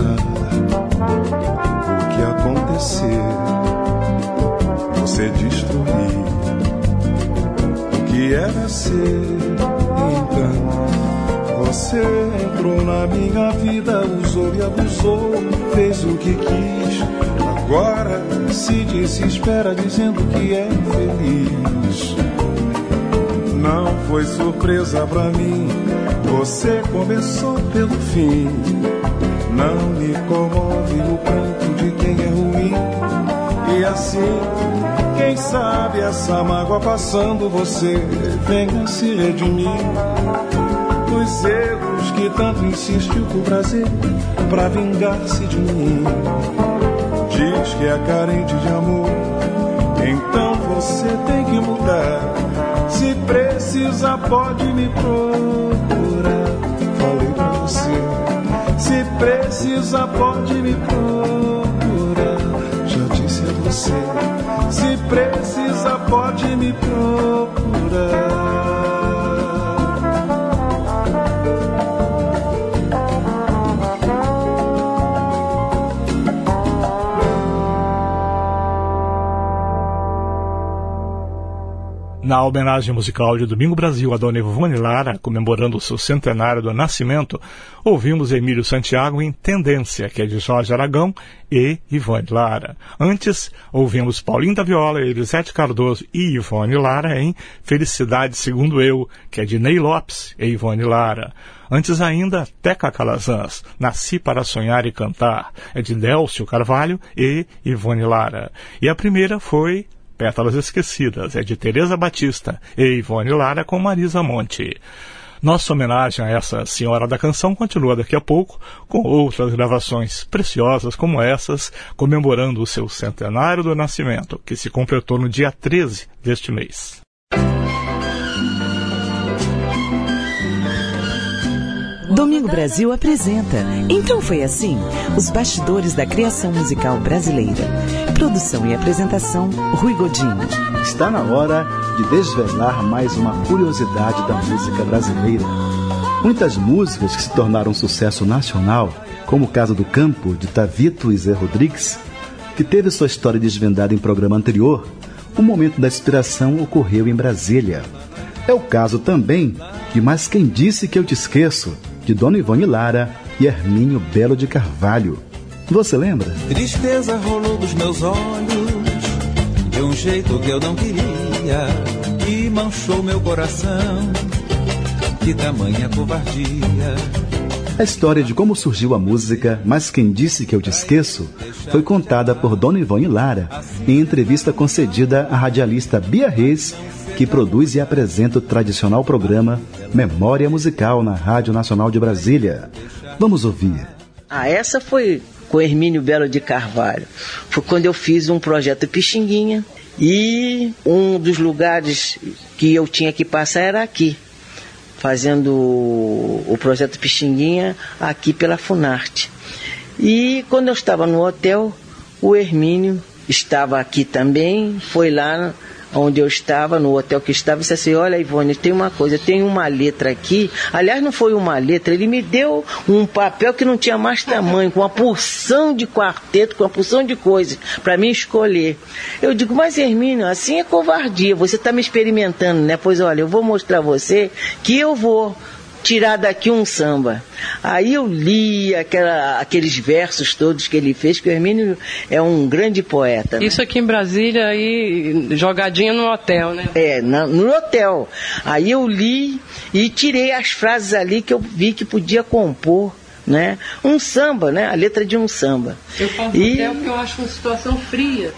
Speaker 15: o que acontecer. Você destruir o que era ser. Então você entrou na minha vida, usou e abusou, fez o que quis. Agora se desespera dizendo que é infeliz. Não foi surpresa pra mim, você começou pelo fim. Não me comove o pranto de quem é ruim. E assim, quem sabe essa mágoa passando, você venha se redimir dos erros que tanto insistiu com prazer pra vingar-se de mim. Diz que é carente de amor, então você tem que mudar. Se precisa pode me procurar. Falei pra você. Se precisa pode me procurar. Já disse a você. Se precisa pode me procurar.
Speaker 3: Na homenagem musical de Domingo Brasil a Dona Ivone Lara, comemorando o seu centenário do nascimento, ouvimos Emílio Santiago em Tendência, que é de Jorge Aragão e Ivone Lara. Antes, ouvimos Paulinho da Viola, Elisete Cardoso e Ivone Lara em Felicidade Segundo Eu, que é de Ney Lopes e Ivone Lara. Antes ainda, Teca Calazans, Nasci para Sonhar e Cantar, é de Délcio Carvalho e Ivone Lara. E a primeira foi Pétalas Esquecidas, é de Tereza Batista e Ivone Lara com Marisa Monte. Nossa homenagem a essa senhora da canção continua daqui a pouco com outras gravações preciosas como essas, comemorando o seu centenário do nascimento, que se completou no dia treze deste mês.
Speaker 2: Domingo Brasil apresenta Então Foi Assim, os bastidores da criação musical brasileira. Produção e apresentação, Rui Godinho.
Speaker 16: Está na hora de desvelar mais uma curiosidade da música brasileira. Muitas músicas que se tornaram sucesso nacional, como o caso do Campo, de Tavito e Zé Rodrigues, que teve sua história desvendada em programa anterior, o momento da inspiração ocorreu em Brasília. É o caso também de Mas Quem Disse Que Eu Te Esqueço, de Dona Ivone Lara e Hermínio Belo de Carvalho. Você lembra?
Speaker 14: Tristeza rolou dos meus olhos de um jeito que eu não queria e manchou meu coração. Que tamanha covardia.
Speaker 16: A história de como surgiu a música Mas Quem Disse Que Eu Te Esqueço foi contada por Dona Ivone Lara em entrevista concedida à radialista Bia Reis, que produz e apresenta o tradicional programa Memória Musical na Rádio Nacional de Brasília. Vamos ouvir.
Speaker 17: Ah, essa foi com Hermínio Belo de Carvalho. Foi quando eu fiz um projeto Pixinguinha, e um dos lugares que eu tinha que passar era aqui, fazendo o projeto Pixinguinha aqui pela Funarte. E quando eu estava no hotel, o Hermínio estava aqui também, foi lá onde eu estava, no hotel que estava, e disse assim: olha, Ivone, tem uma coisa, tem uma letra aqui. Aliás, não foi uma letra, ele me deu um papel que não tinha mais tamanho, com uma porção de quarteto, com uma porção de coisas, para mim escolher. Eu digo: mas Hermínio, assim é covardia, você está me experimentando, né? Pois olha, eu vou mostrar a você que eu vou tirar daqui um samba. Aí eu li aquela, aqueles versos todos que ele fez, que o Hermínio é um grande poeta. Né?
Speaker 18: Isso aqui em Brasília, aí, jogadinha no hotel, né?
Speaker 17: É, na, no hotel. Aí eu li e tirei as frases ali que eu vi que podia compor, né? Um samba, né? A letra de um samba.
Speaker 18: Eu faço
Speaker 17: e...
Speaker 18: hotel porque eu acho uma situação fria.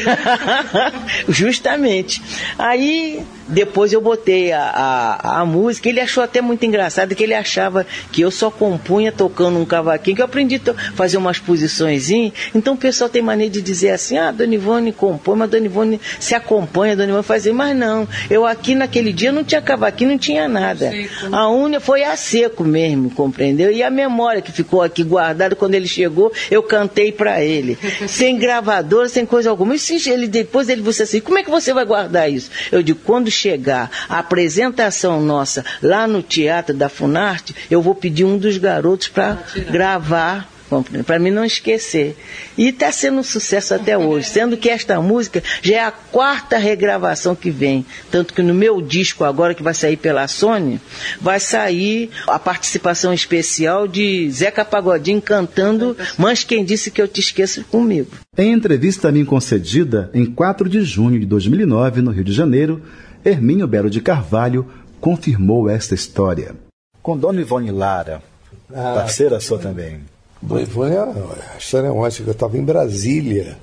Speaker 17: Justamente. Aí depois eu botei a, a, a música. Ele achou até muito engraçado, que ele achava que eu só compunha tocando um cavaquinho, que eu aprendi a fazer umas posiçõezinhas. Então o pessoal tem maneira de dizer assim: ah, Dona Ivone compõe, mas Dona Ivone se acompanha, Dona Ivone faz. Mas não, eu aqui naquele dia não tinha cavaquinho, não tinha nada. A unha foi a seco mesmo, compreendeu? E a memória que ficou aqui guardada, quando ele chegou, eu cantei para ele, sem gravador, sem coisa alguma. E se ele, depois ele disse assim: como é que você vai guardar isso? Eu digo: quando chegar a apresentação nossa lá no Teatro da Funarte, eu vou pedir um dos garotos para gravar, para mim não esquecer. E está sendo um sucesso até hoje, sendo que esta música já é a quarta regravação que vem, tanto que no meu disco agora, que vai sair pela Sony, vai sair a participação especial de Zeca Pagodinho cantando Mas Quem Disse Que Eu Te Esqueço comigo.
Speaker 16: Em entrevista a mim concedida em quatro de junho de dois mil e nove, no Rio de Janeiro, Hermínio Belo de Carvalho confirmou esta história. Com Dona Ivone Lara, ah, parceira sua também.
Speaker 19: Dona Ivone, a história é ótima. Eu estava em Brasília,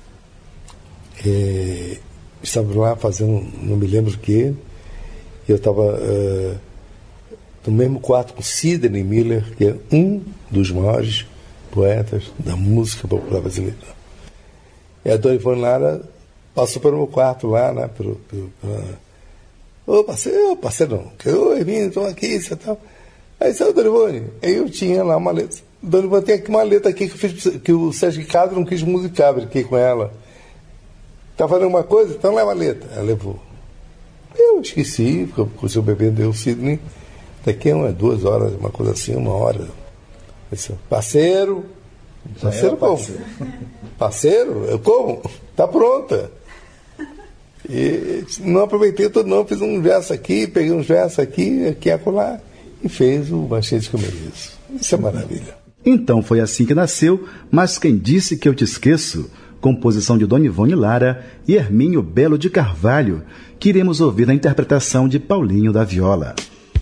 Speaker 19: é, estava lá fazendo, não me lembro o que, eu estava uh, no mesmo quarto com Sidney Miller, que é um dos maiores poetas da música popular brasileira. E a Dona Ivone Lara passou pelo meu quarto lá, né, pelo, pelo, pela... Ô, parceiro, ô, parceiro, não, que ô, Hermínio, estou aqui, isso e tal. Aí saiu, Dona Ivone, aí eu tinha lá uma letra. Dona Ivone, tem aqui uma letra aqui que, eu fiz, que o Sérgio Ricardo não quis musicar, brinquei com ela. Tá falando uma coisa? Então leva a letra. Ela levou. Eu esqueci, porque o seu bebê deu o Sidney. Daqui a umas duas horas, uma coisa assim, uma hora. Disse, parceiro, parceiro como? Parceiro. parceiro? Eu como? Tá pronta. E não aproveitei tudo não, fiz um verso aqui, peguei uns versos aqui, aqui e acolá, e fez o Manchete que eu mereço. Isso é maravilha.
Speaker 16: Então foi assim que nasceu Mas Quem Disse Que Eu Te Esqueço, composição de Dona Ivone Lara e Hermínio Belo de Carvalho, que iremos ouvir na interpretação de Paulinho da Viola.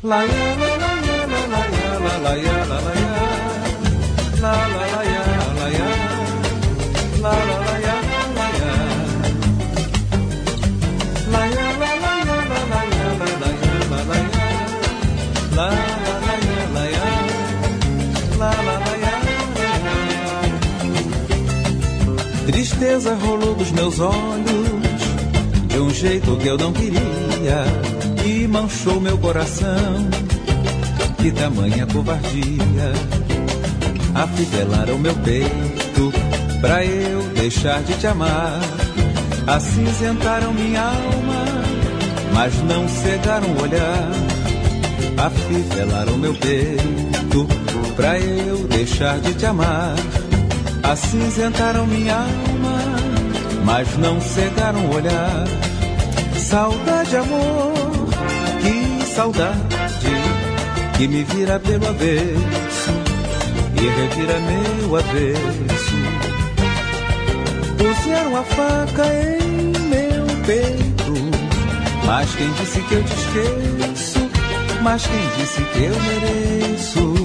Speaker 14: Tristeza rolou dos meus olhos de um jeito que eu não queria e manchou meu coração. Que tamanha covardia, afivelaram meu peito pra eu deixar de te amar. Acinzentaram minha alma, mas não cegaram o olhar. Afivelaram meu peito pra eu deixar de te amar. Acinzentaram minha alma, mas não cegaram o olhar. Saudade, amor, que saudade, que me vira pelo avesso e revira meu avesso. Puseram a faca em meu peito, mas quem disse que eu te esqueço? Mas quem disse que eu mereço?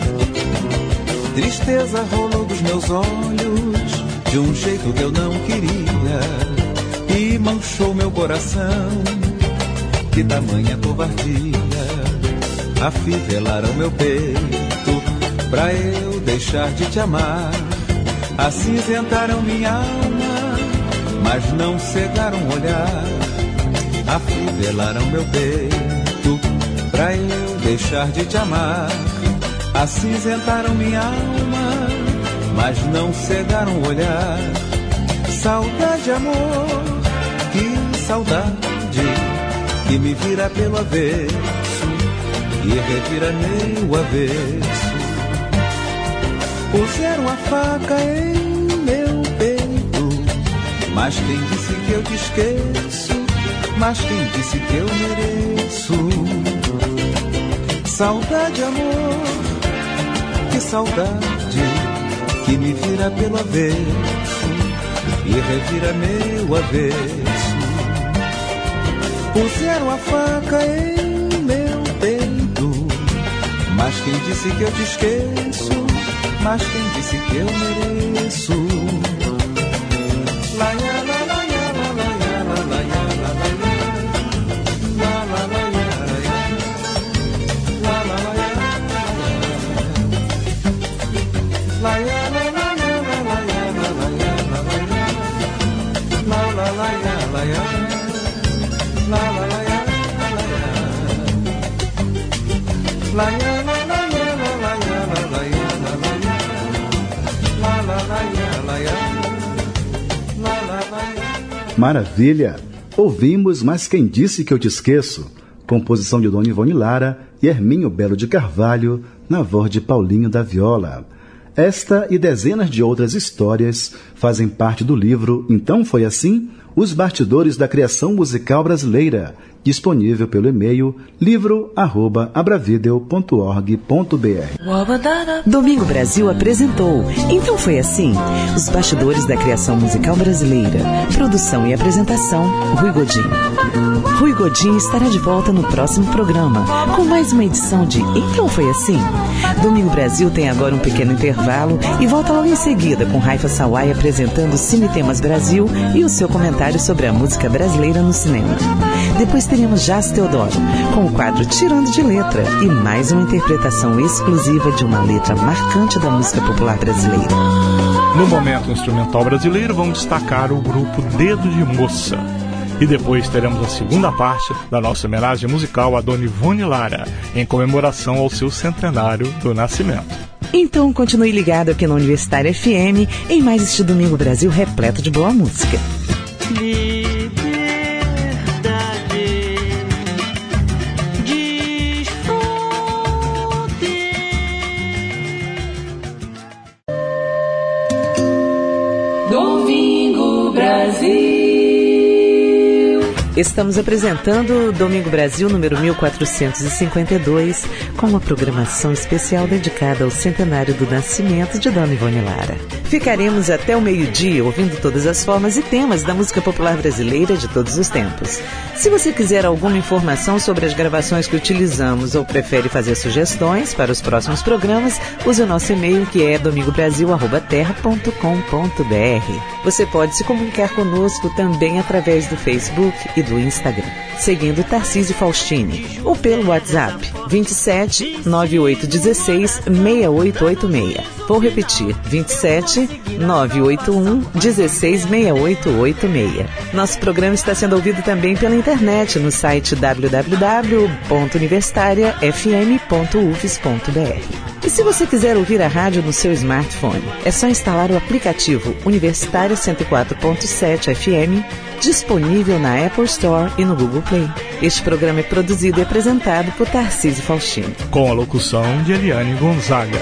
Speaker 14: Tristeza rolou dos meus olhos de um jeito que eu não queria e manchou meu coração. Que tamanha covardia, afivelaram meu peito pra eu deixar de te amar. acinzentaram minha alma, mas não cegaram o olhar, afivelaram meu peito pra eu deixar de te amar. Acinzentaram minha alma, mas não cegaram o olhar. Saudade, amor, que saudade, que me vira pelo avesso e revira meu avesso. Puseram a faca em meu peito, mas quem disse que eu te esqueço? Mas quem disse que eu mereço? Saudade, amor, que saudade, que me vira pelo avesso e revira meu avesso. Puseram a faca em meu peito, mas quem disse que eu te esqueço? Mas quem disse que eu mereço? La la la la la la la la la
Speaker 16: Maravilha! Ouvimos Mas Quem Disse Que Eu Te Esqueço, composição de Dona Ivone Lara e Hermínio Belo de Carvalho, na voz de Paulinho da Viola. Esta e dezenas de outras histórias fazem parte do livro Então Foi Assim? Os Bastidores da Criação Musical Brasileira, disponível pelo e-mail livro arroba abravideo ponto org ponto br.
Speaker 2: Domingo Brasil apresentou Então Foi Assim? Os Bastidores da Criação Musical Brasileira. Produção e apresentação, Rui Godinho. Rui Godinho estará de volta no próximo programa, com mais uma edição de Então Foi Assim? Domingo Brasil tem agora um pequeno intervalo e volta logo em seguida com Raifa Sawai apresentando Cine Temas Brasil e o seu comentário sobre a música brasileira no cinema. Depois teremos Jazz Teodoro, com o quadro Tirando de Letra e mais uma interpretação exclusiva de uma letra marcante da música popular brasileira.
Speaker 3: No momento instrumental brasileiro, vamos destacar o grupo Dedo de Moça. E depois teremos a segunda parte da nossa homenagem musical a Dona Ivone Lara, em comemoração ao seu centenário do nascimento.
Speaker 2: Então continue ligado aqui na Universitária F M em mais este Domingo Brasil repleto de boa música.
Speaker 13: Domingo Brasil.
Speaker 2: Estamos apresentando Domingo Brasil número mil quatrocentos e cinquenta e dois, com uma programação especial dedicada ao centenário do nascimento de Dona Ivone Lara. Ficaremos até o meio-dia ouvindo todas as formas e temas da música popular brasileira de todos os tempos. Se você quiser alguma informação sobre as gravações que utilizamos ou prefere fazer sugestões para os próximos programas, use o nosso e-mail que é domingobrasil arroba terra ponto com ponto br. Você pode se comunicar conosco também através do Facebook e do Instagram, seguindo Tarcísio Faustini, ou pelo WhatsApp vinte e sete, nove oito um seis, seis oito oito seis. Vou repetir, vinte e sete, nove oito um, um seis, seis oito oito seis. Nosso programa está sendo ouvido também pela internet no site w w w ponto universitaria f m ponto u f s ponto b r. E se você quiser ouvir a rádio no seu smartphone, é só instalar o aplicativo Universitária cento e quatro ponto sete F M, disponível na Apple Store e no Google Play. Este programa é produzido e apresentado por Tarcísio Faustini,
Speaker 3: com a locução de Eliane Gonzaga.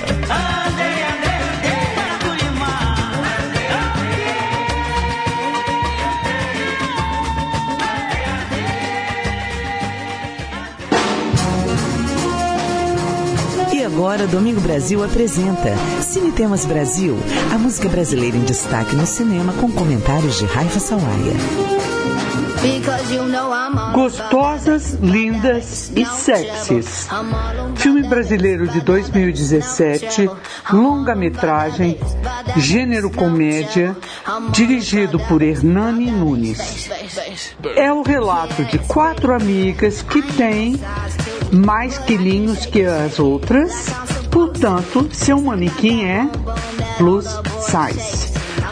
Speaker 2: Agora, Domingo Brasil apresenta Cine Temas Brasil, a música brasileira em destaque no cinema, com comentários de Raifa Sawaia.
Speaker 20: Gostosas, lindas e sexys. Filme brasileiro de dois mil e dezessete, longa-metragem, gênero comédia, dirigido por Hernani Nunes. É o relato de quatro amigas que têm mais quilinhos que as outras, portanto, seu manequim é plus size.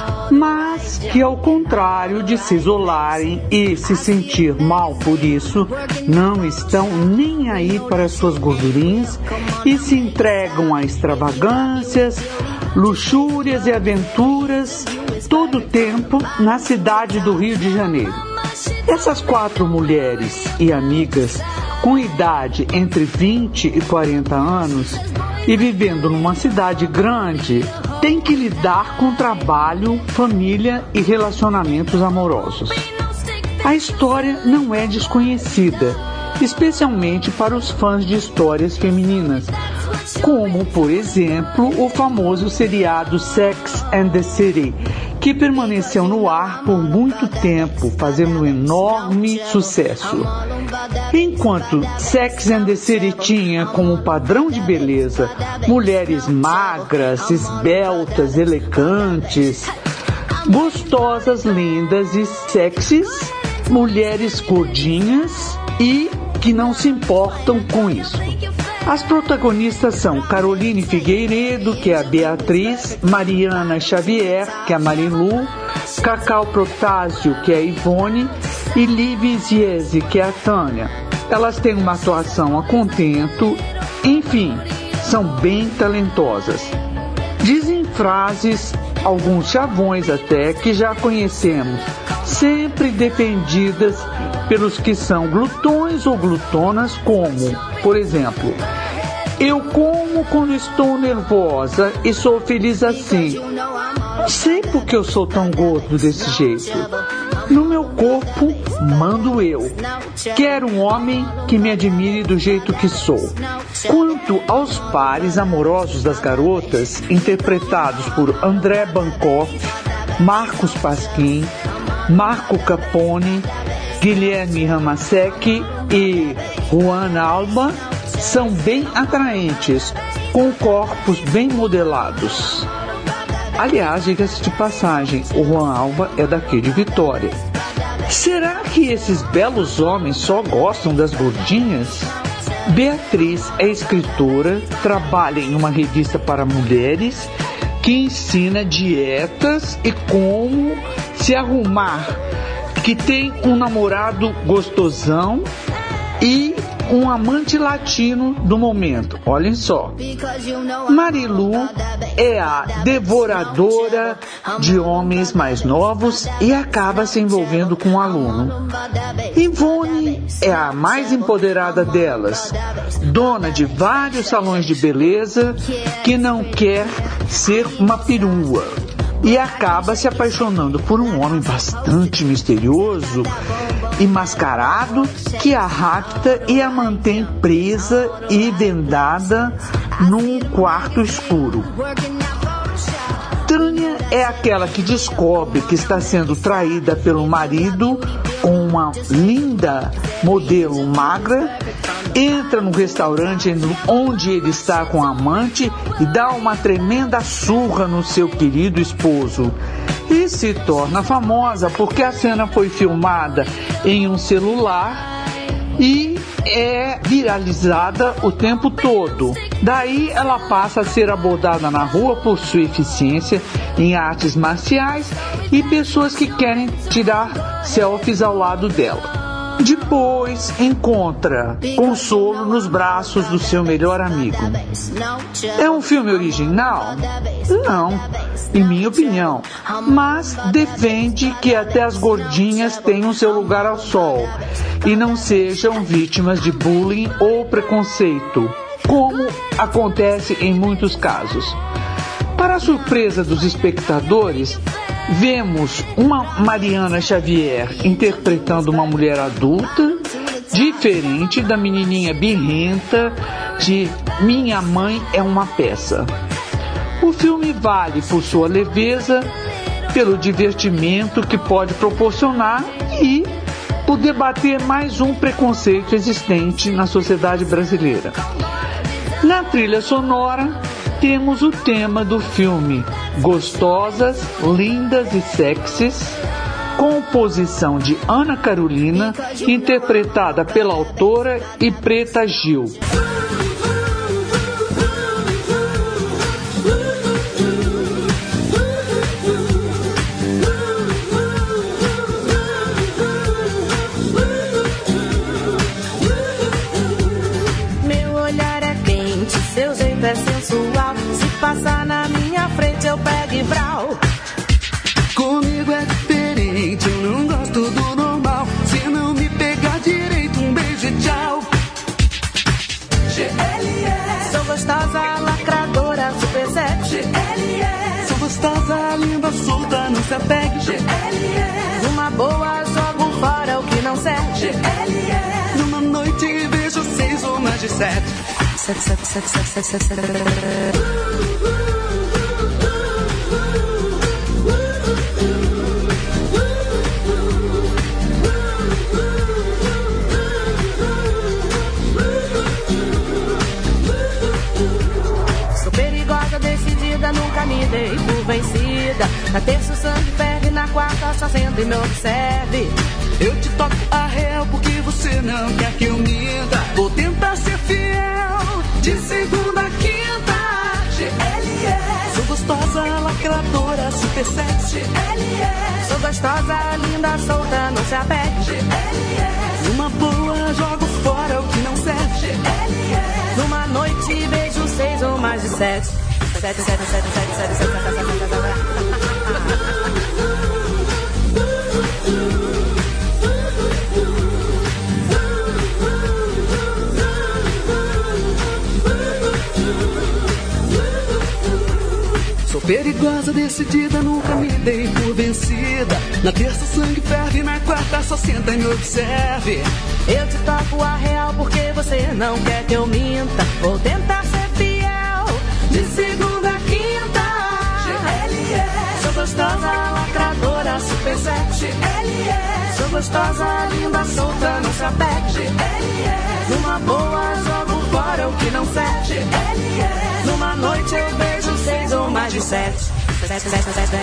Speaker 20: Mas que, ao contrário de se isolarem e se sentir mal por isso, não estão nem aí para suas gordurinhas e se entregam a extravagâncias, luxúrias e aventuras todo o tempo na cidade do Rio de Janeiro. Essas quatro mulheres e amigas com idade entre vinte e quarenta anos e vivendo numa cidade grande têm que lidar com trabalho, família e relacionamentos amorosos. A história não é desconhecida, especialmente para os fãs de histórias femininas, como, por exemplo, o famoso seriado Sex and the City, que permaneceu no ar por muito tempo, fazendo um enorme sucesso. Enquanto Sex and the City tinha como padrão de beleza mulheres magras, esbeltas, elegantes, gostosas, lindas e sexys, mulheres gordinhas e que não se importam com isso. As protagonistas são Caroline Figueiredo, que é a Beatriz, Mariana Xavier, que é a Marilu, Cacau Protásio, que é a Ivone, e Livy Ziese, que é a Tânia. Elas têm uma atuação a contento, enfim, são bem talentosas. Dizem frases, alguns chavões até, que já conhecemos, sempre defendidas pelos que são glutões ou glutonas, como, por exemplo, eu como quando estou nervosa e sou feliz assim. Não sei por que eu sou tão gordo desse jeito. No meu corpo, mando eu. Quero um homem que me admire do jeito que sou. Quanto aos pares amorosos das garotas, interpretados por André Bancoff, Marcos Pasquim, Marco Capone, Guilherme Ramasek e Juan Alba, são bem atraentes, com corpos bem modelados. Aliás, diga-se de passagem, o Juan Alba é daqui de Vitória. Será que esses belos homens só gostam das gordinhas? Beatriz é escritora, trabalha em uma revista para mulheres que ensina dietas e como se arrumar, que tem um namorado gostosão e um amante latino do momento. Olhem só. Marilu é a devoradora de homens mais novos e acaba se envolvendo com um aluno. Ivone é a mais empoderada delas, dona de vários salões de beleza, que não quer ser uma perua e acaba se apaixonando por um homem bastante misterioso e mascarado que a rapta e a mantém presa e vendada num quarto escuro. Tânia é aquela que descobre que está sendo traída pelo marido com uma linda modelo magra, entra no restaurante onde ele está com a amante e dá uma tremenda surra no seu querido esposo. E se torna famosa porque a cena foi filmada em um celular e é viralizada o tempo todo. Daí ela passa a ser abordada na rua por sua eficiência em artes marciais e pessoas que querem tirar selfies ao lado dela. Depois encontra consolo nos braços do seu melhor amigo. É um filme original? Não, em minha opinião, mas defende que até as gordinhas tenham seu lugar ao sol e não sejam vítimas de bullying ou preconceito, como acontece em muitos casos. Para a surpresa dos espectadores, vemos uma Mariana Xavier interpretando uma mulher adulta, diferente da menininha birrenta de Minha Mãe é uma Peça. O filme vale por sua leveza, pelo divertimento que pode proporcionar e por debater mais um preconceito existente na sociedade brasileira. Na trilha sonora, temos o tema do filme Gostosas, Lindas e Sexys, composição de Ana Carolina, interpretada pela autora e Preta Gil.
Speaker 9: linda, solta, não se apegue.
Speaker 5: G L E.
Speaker 9: Numa boa, jogo fora o que não serve.
Speaker 5: G L E.
Speaker 9: Numa noite vejo seis ou mais de sete. Sete, sete, sete, sete, sete, sete, sete.
Speaker 21: Nunca me dei por vencida. Na terça o sangue ferve, na quarta só senta e me observe.
Speaker 9: Eu te toco a real porque você não quer que eu minta. Vou tentar ser fiel de segunda a quinta.
Speaker 5: G L E.
Speaker 9: Sou gostosa, lacradora, super sexy.
Speaker 5: G L E.
Speaker 21: Sou gostosa, linda, solta, não se apegue.
Speaker 5: G L E.
Speaker 9: Numa boa, jogo fora o que não serve.
Speaker 5: G L E.
Speaker 21: Numa noite beijo seis ou mais de sete. Sete, sete, sete, sete, sete, sete, sete, sete,
Speaker 9: Sou perigosa, decidida, nunca me dei por vencida. Na terça o sangue ferve, na quarta só senta e me observe.
Speaker 21: Eu te toco a real porque você não quer que eu minta. Vou tentar ser fiel
Speaker 5: de segunda a quinta.
Speaker 21: G L E. Sou gostosa, lacradora, super sexy.
Speaker 5: G L E.
Speaker 21: Sou gostosa, linda, solta, não se apegue.
Speaker 5: G L E.
Speaker 21: Numa boa, jogo fora o que não serve.
Speaker 5: G L E.
Speaker 21: Numa noite eu beijo seis ou mais de sete. Sete, sete, sete, sete.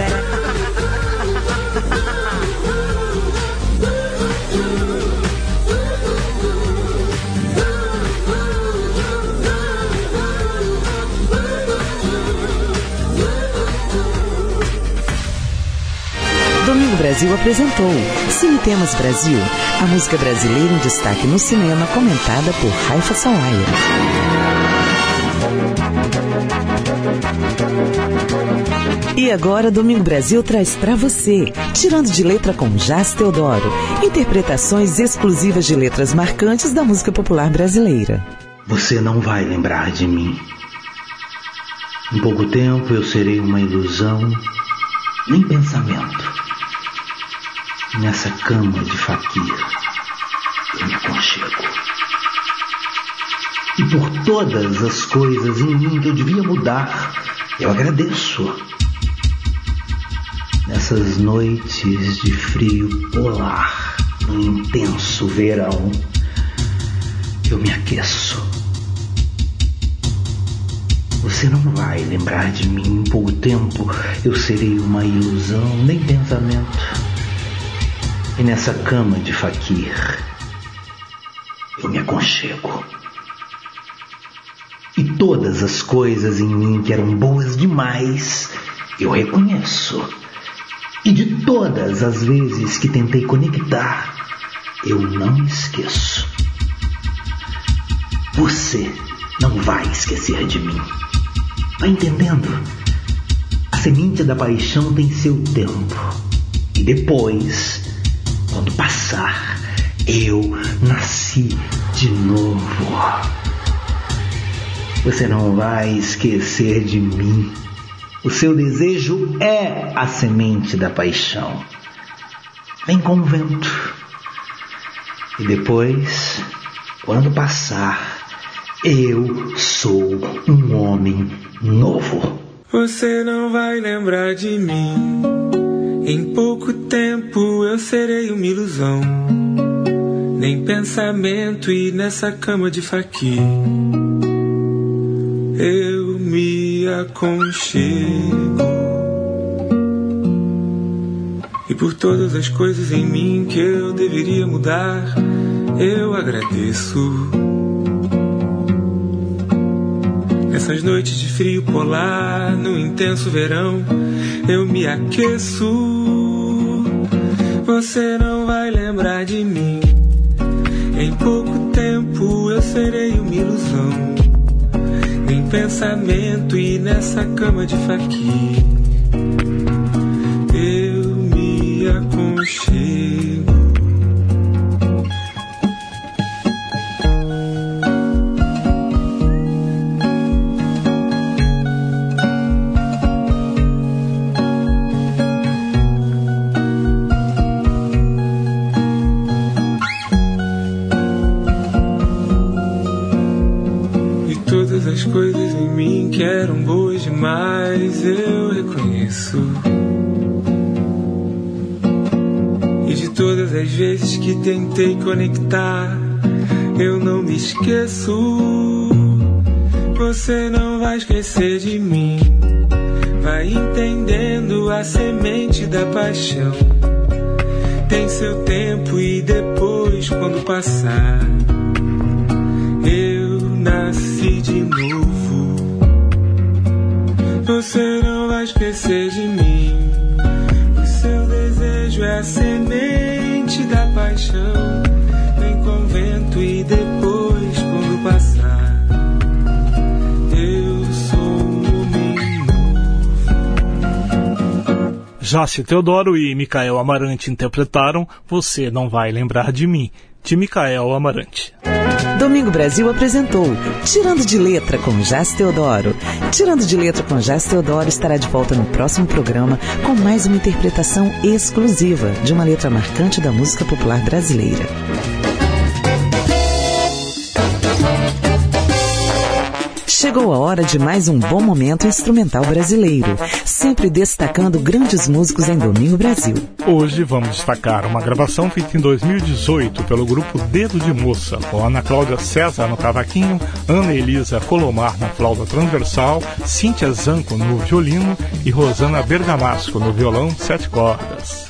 Speaker 2: Domingo Brasil apresentou Cine Temas Brasil, a música brasileira em destaque no cinema, comentada por Raifa Salaya. E agora Domingo Brasil traz pra você Tirando de Letra com Jazz Teodoro, interpretações exclusivas de letras marcantes da música popular brasileira.
Speaker 22: Você não vai lembrar de mim. Em pouco tempo eu serei uma ilusão, nem pensamento. Nessa cama de faquir eu me aconchego. E por todas as coisas em mim que eu devia mudar, eu agradeço. Nessas noites de frio polar, no intenso verão, eu me aqueço. Você não vai lembrar de mim. Em pouco tempo eu serei uma ilusão, nem pensamento. E nessa cama de faquir eu me aconchego. E todas as coisas em mim que eram boas demais eu reconheço. E de todas as vezes que tentei conectar, eu não esqueço. Você não vai esquecer de mim. Vai entendendo? A semente da paixão tem seu tempo. E depois, quando passar, eu nasci de novo. Você não vai esquecer de mim. O seu desejo é a semente da paixão. Vem com o vento. E depois, quando passar, eu sou um homem novo.
Speaker 23: Você não vai lembrar de mim. Em pouco tempo eu serei uma ilusão, nem pensamento, e nessa cama de faquir eu me aconchego. E por todas as coisas em mim que eu deveria mudar, eu agradeço. Nessas noites de frio polar, no intenso verão, eu me aqueço. Você não vai lembrar de mim. Em pouco tempo eu serei uma ilusão, nem pensamento, e nessa cama de faquir eu me aconchego. mas eu reconheço. E de todas as vezes que tentei conectar, eu não me esqueço. Você não vai esquecer de mim. Vai entendendo a semente da paixão. Tem seu tempo e depois, quando passar, eu nasci de novo. Você não vai esquecer de mim. O seu desejo é a semente da paixão. Vem com vento e depois, quando passar, eu sou um homem novo.
Speaker 3: Jácio Teodoro e Micael Amarante interpretaram Você Não Vai Lembrar de Mim, de Micael Amarante.
Speaker 2: Domingo Brasil apresentou Tirando de Letra com Jácio Teodoro. Tirando de Letra com Jácio Teodoro estará de volta no próximo programa com mais uma interpretação exclusiva de uma letra marcante da música popular brasileira. Chegou a hora de mais um bom momento instrumental brasileiro, sempre destacando grandes músicos em Domingo Brasil.
Speaker 3: Hoje vamos destacar uma gravação feita em dois mil e dezoito pelo grupo Dedo de Moça, com Ana Cláudia César no cavaquinho, Ana Elisa Colomar na flauta transversal, Cíntia Zanco no violino e Rosana Bergamasco no violão sete cordas.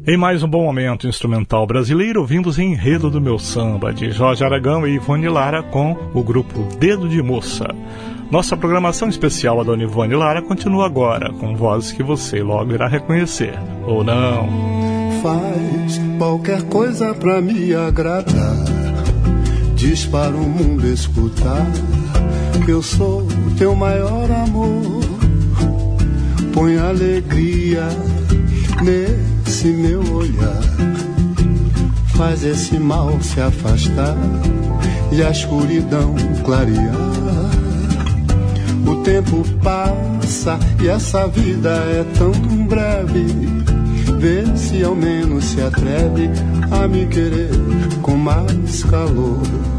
Speaker 3: Em mais um bom momento instrumental brasileiro, ouvimos Enredo do Meu Samba, de Jorge Aragão e Ivone Lara, com o grupo Dedo de Moça. Nossa programação especial, a Dona Ivone Lara, continua agora, com vozes que você logo irá reconhecer, ou não.
Speaker 15: Faz qualquer coisa pra me agradar, diz para o mundo escutar que eu sou teu maior amor. Põe alegria nesse meu olhar, faz esse mal se afastar e a escuridão clarear. O tempo passa e essa vida é tão breve, vê se ao menos se atreve a me querer com mais calor.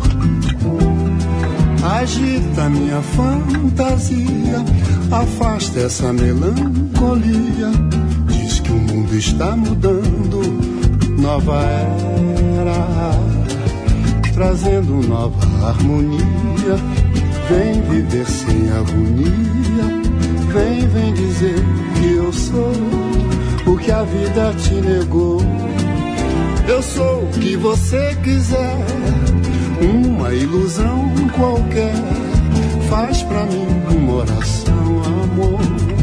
Speaker 15: Agita minha fantasia, afasta essa melancolia, diz que o mundo está mudando, nova era, trazendo nova harmonia. Vem viver sem agonia, vem, vem dizer que eu sou o que a vida te negou. Eu sou o que você quiser, uma ilusão qualquer, faz pra mim uma oração, amor.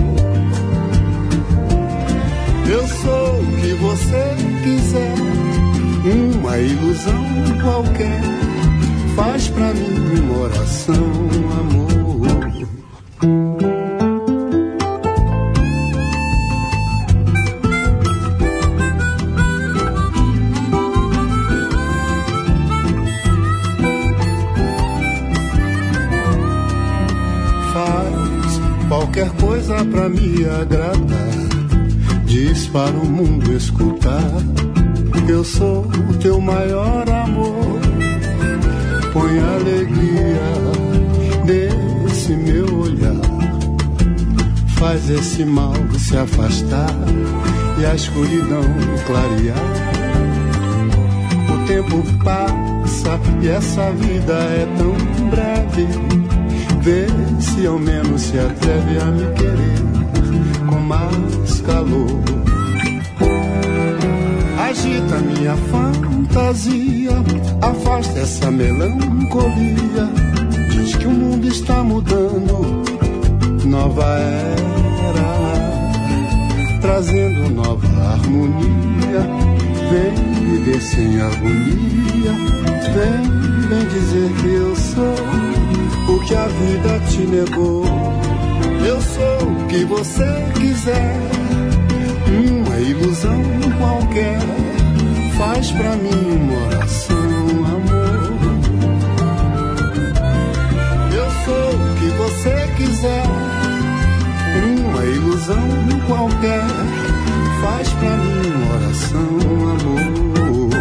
Speaker 15: Eu sou o que você quiser, uma ilusão qualquer, faz pra mim uma oração, amor. Faz qualquer coisa pra me agradar, diz para o mundo escutar que eu sou o teu maior amor. Põe alegria nesse meu olhar, faz esse mal se afastar e a escuridão clarear. O tempo passa e essa vida é tão breve, vê se ao menos se atreve a me querer com mais calor. Agita minha fantasia, afasta essa melancolia, diz que o mundo está mudando, nova era, trazendo nova harmonia. Vem viver sem agonia, vem, vem dizer que eu sou o que a vida te negou. Eu sou o que você quiser, uma ilusão qualquer, faz pra mim uma oração, amor. Eu sou o que você quiser, uma ilusão qualquer, faz pra mim uma oração, amor.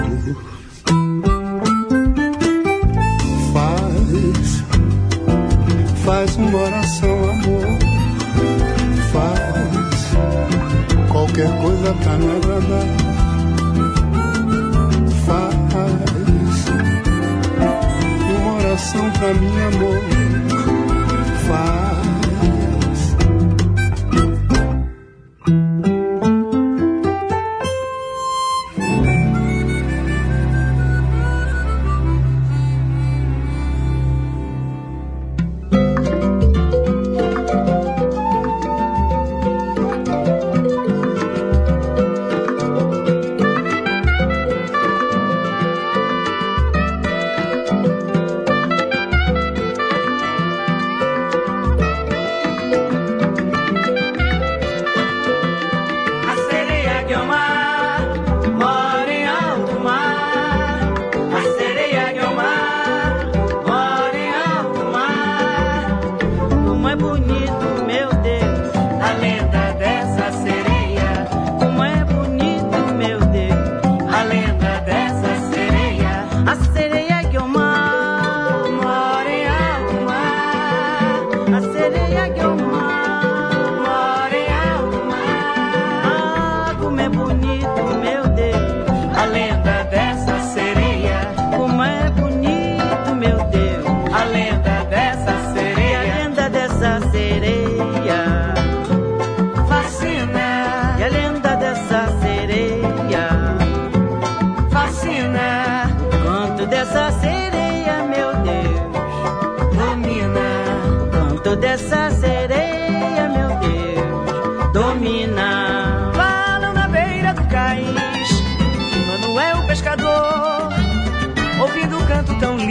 Speaker 15: Faz, faz uma oração, amor. Faz qualquer coisa pra me agradar. Faz uma oração pra mim, amor. Faz.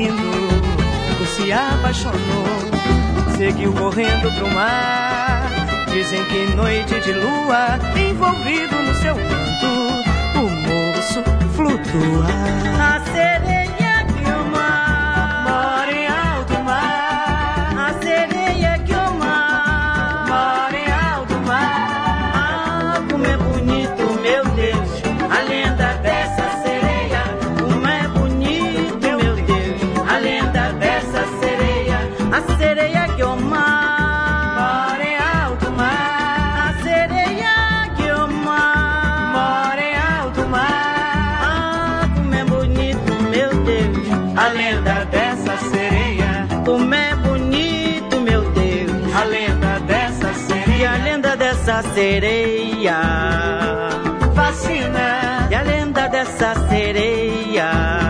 Speaker 7: ouvindo, se apaixonou, seguiu correndo pro mar. Dizem que noite de lua, envolvido no seu manto, o moço flutua. A sereia que o mar mora em alto mar, a sereia que o mar mora em alto mar. Ah, como é bonito, meu Deus, a lenda dessa sereia. Como é bonito, meu Deus, a lenda dessa sereia. A sereia que o mar a lenda dessa sereia. Como é bonito, meu Deus, a lenda dessa sereia. E a lenda dessa sereia fascina. E a lenda dessa sereia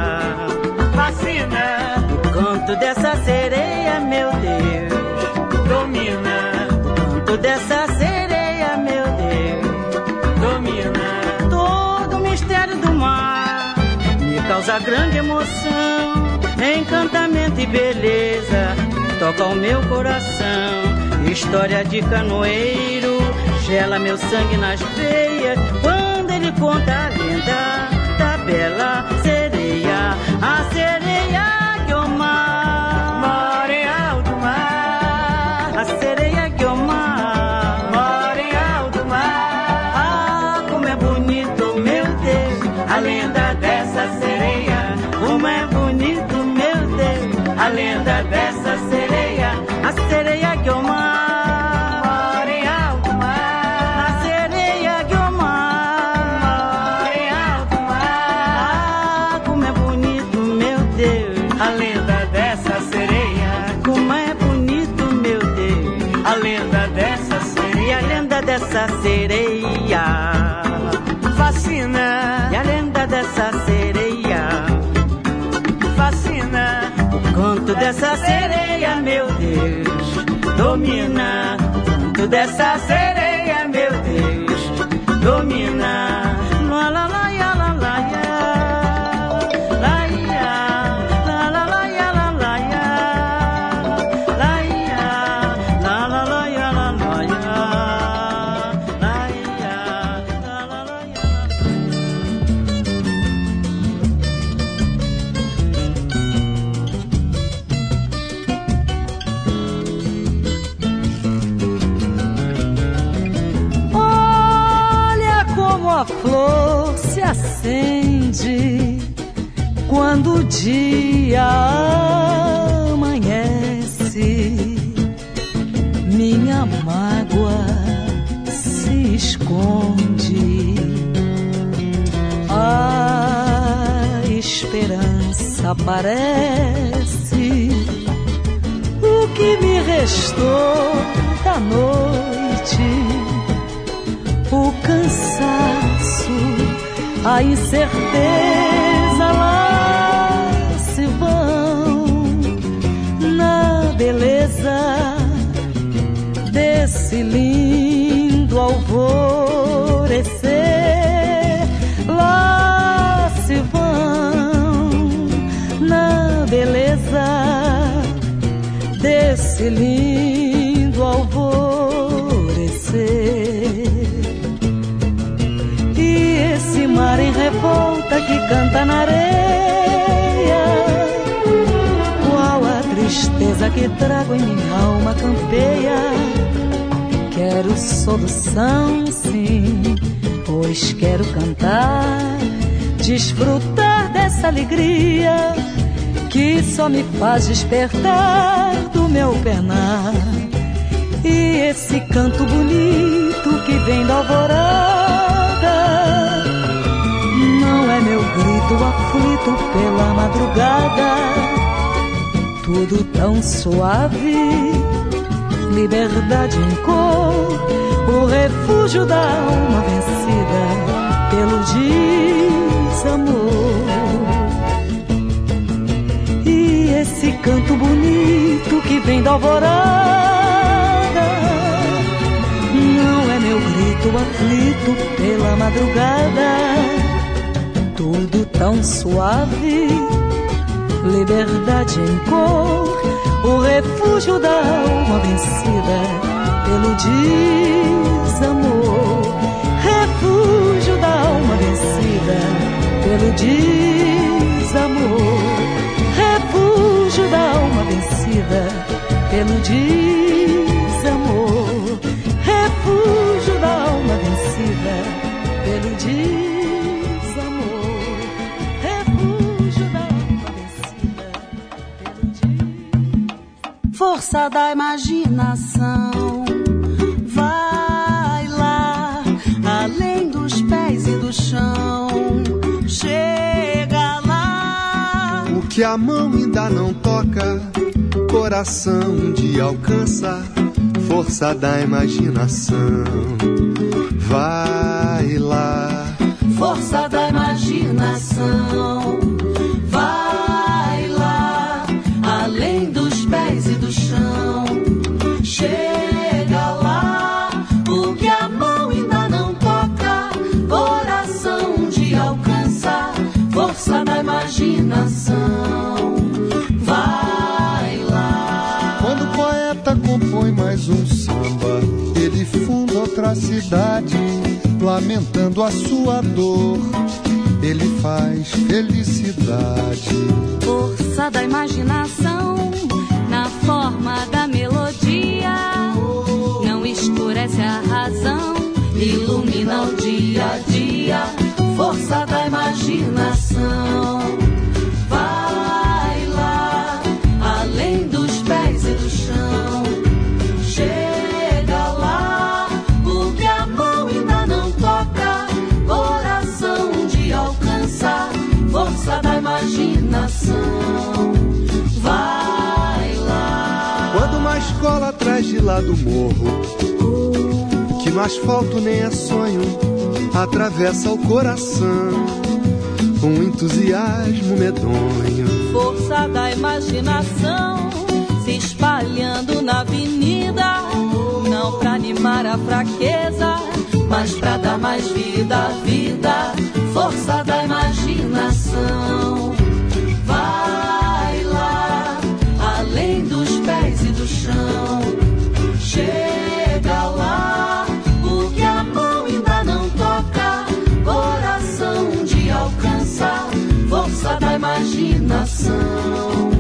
Speaker 7: fascina. O canto dessa sereia, meu Deus, domina. O canto dessa sereia, meu Deus, domina. Todo o mistério do mar me causa grande emoção. Encantamento e beleza toca o meu coração. História de canoeiro gela meu sangue nas veias quando ele conta a lenda da bela sereia. A sereia que o mar mora em alto mar. A sereia que o mar mora em alto mar. Ah, como é bonito, meu Deus, a lenda dessa sereia. Como é bonito, a lenda dessa sereia. A sereia que o mar mora em alto mar. A sereia que o mar mora em alto mar. Ah, como é bonito, meu Deus, a lenda dessa sereia. Como é bonito, meu Deus, a lenda dessa sereia. E a lenda dessa sereia fascina. E a lenda dessa sereia fascina. O canto dessa sereia, meu Deus, domina. O canto dessa sereia, meu Deus, domina. La la la ya la la ya, la ya, la la la ya la la ya, la ya, la la la ya la la ya, la ya, la la la ya.
Speaker 13: A flor se acende quando o dia amanhece. Minha mágoa se esconde, a esperança aparece. O que me restou da noite, o cansaço, a incerteza lá se vão na beleza desse lindo alvorecer. Lá se vão na beleza desse lindo alvorecer. Esse mar em revolta que canta na areia, qual a tristeza que trago em minha alma campeia. Quero solução, sim, pois quero cantar, desfrutar dessa alegria que só me faz despertar do meu penar. E esse canto bonito que vem da alvorada não é meu grito aflito pela madrugada. Tudo tão suave, liberdade em cor, o refúgio da alma vencida pelo desamor. E esse canto bonito que vem da alvorada não é meu grito aflito pela madrugada. Tudo tão suave, liberdade em cor, o refúgio da alma vencida pelo desamor, refúgio da alma vencida pelo desamor, refúgio da alma vencida pelo desamor, refúgio da alma vencida pelo desamor, refúgio da alma vencida pelo desamor. Força da imaginação, vai lá, além dos pés e do chão, chega lá.
Speaker 1: O que a mão ainda não toca, coração um dia alcança, força da imaginação, vai lá.
Speaker 13: Força da imaginação, vai lá, além dos pés e do chão, chega lá. O que a mão ainda não toca, coração um dia alcança, força da imaginação, vai lá.
Speaker 1: Quando o poeta compõe mais um samba, ele funda outra cidade, lamentando a sua dor, ele faz felicidade.
Speaker 13: Força da imaginação, na forma da melodia, não escurece a razão, ilumina o dia a dia. Força da imaginação, vai lá, além dos pés e do chão, chega lá. O que a mão ainda não toca, coração um dia alcança, força da imaginação, vai lá.
Speaker 1: Quando uma escola atrás de lá do morro, que no asfalto nem é sonho, atravessa o coração um entusiasmo medonho.
Speaker 13: Força da imaginação se espalhando na avenida, não pra animar a fraqueza, mas pra dar mais vida à vida. Força da imaginação, vai lá, além dos pés e do chão, chega lá. O que a mão ainda não toca, coração um dia alcança, força da imaginação,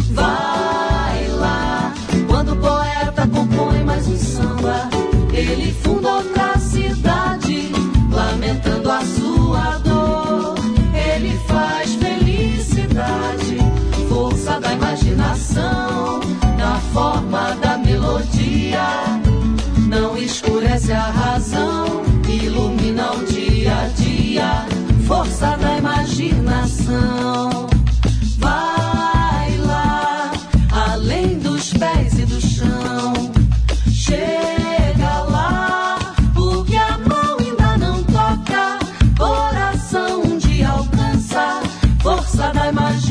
Speaker 13: vai lá. Quando o poeta compõe mais um samba, ele funda outra cidade, lamentando a sua dor, ele faz felicidade. Força da imaginação, na forma da melodia, não escurece a razão, ilumina o dia a dia. Força da imaginação, vai lá, além dos pés e do chão, chega lá. O que a mão ainda não toca, coração um dia alcança, força da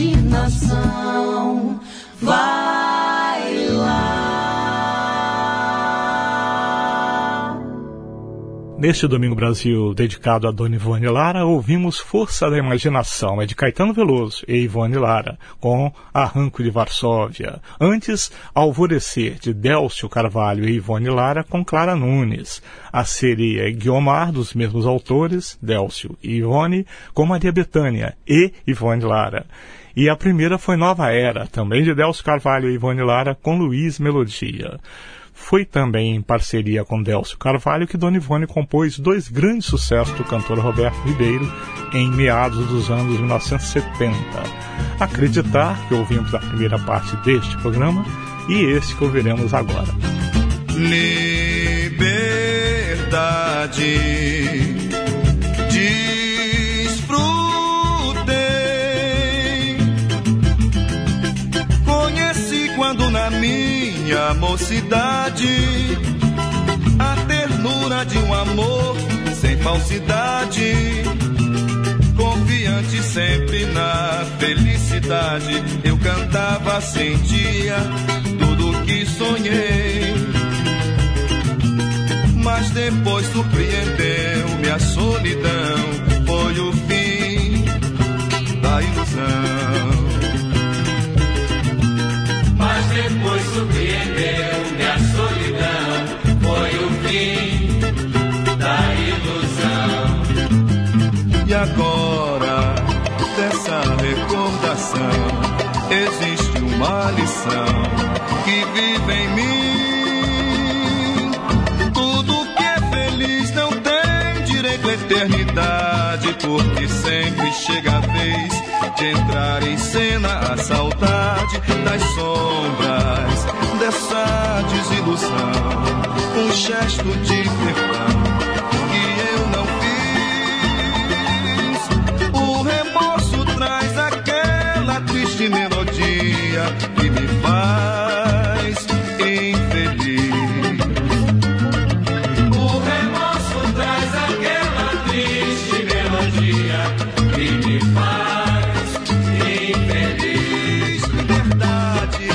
Speaker 13: imaginação, vai lá.
Speaker 3: Neste Domingo Brasil, dedicado a Dona Ivone Lara, ouvimos Força da Imaginação, é de Caetano Veloso e Ivone Lara, com Arranco de Varsóvia. Antes, Alvorecer, de Délcio Carvalho e Ivone Lara, com Clara Nunes. A seria Guiomar, dos mesmos autores, Délcio e Ivone, com Maria Bethânia e Ivone Lara. E a primeira foi Nova Era, também de Délcio Carvalho e Ivone Lara, com Luiz Melodia. Foi também em parceria com Délcio Carvalho que Dona Ivone compôs dois grandes sucessos do cantor Roberto Ribeiro em meados dos anos mil novecentos e setenta. Acreditar, que ouvimos a primeira parte deste programa, e este que ouviremos agora.
Speaker 4: Liberdade, desfrutei, conheci quando na minha mocidade a ternura de um amor sem falsidade, confiante sempre na felicidade. Eu cantava, sentia tudo o que sonhei, mas depois surpreendeu-me a solidão, foi o fim da ilusão. agora, dessa recordação, existe uma lição que vive em mim. Tudo que é feliz não tem direito à eternidade, porque sempre chega a vez de entrar em cena a saudade das sombras dessa desilusão. Um gesto de perdão que eu não fiz. O remorso traz aquela triste melodia que me faz infeliz.
Speaker 12: O remorso traz aquela triste melodia que me faz infeliz.
Speaker 4: Liberdade,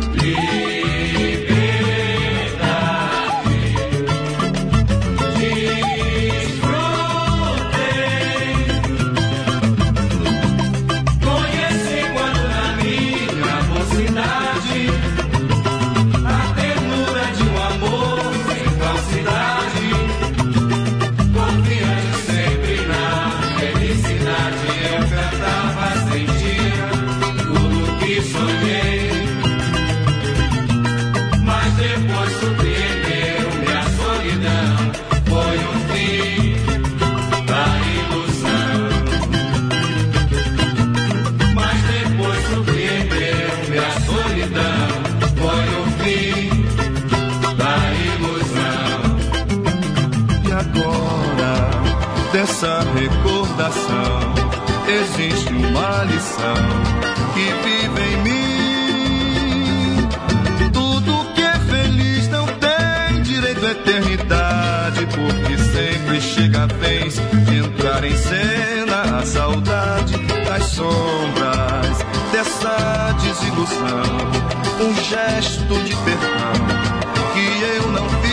Speaker 4: dessa recordação, existe uma lição que vive em mim. Tudo que é feliz não tem direito à eternidade, porque sempre chega a vez de entrar em cena a saudade das sombras dessa desilusão. Um gesto de perdão que eu não fiz.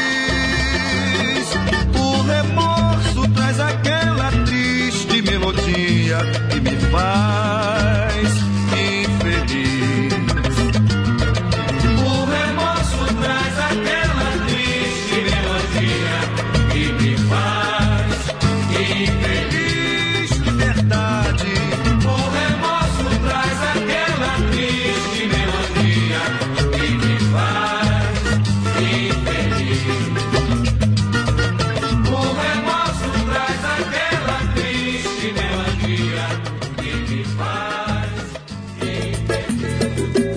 Speaker 4: O remorso traz aquela triste melodia que me faz infeliz.
Speaker 12: O remorso traz aquela triste melodia que me faz infeliz.
Speaker 4: Liberdade.
Speaker 12: O remorso traz aquela triste melodia que me faz infeliz. O remorso traz aquela triste melodia que me faz infeliz.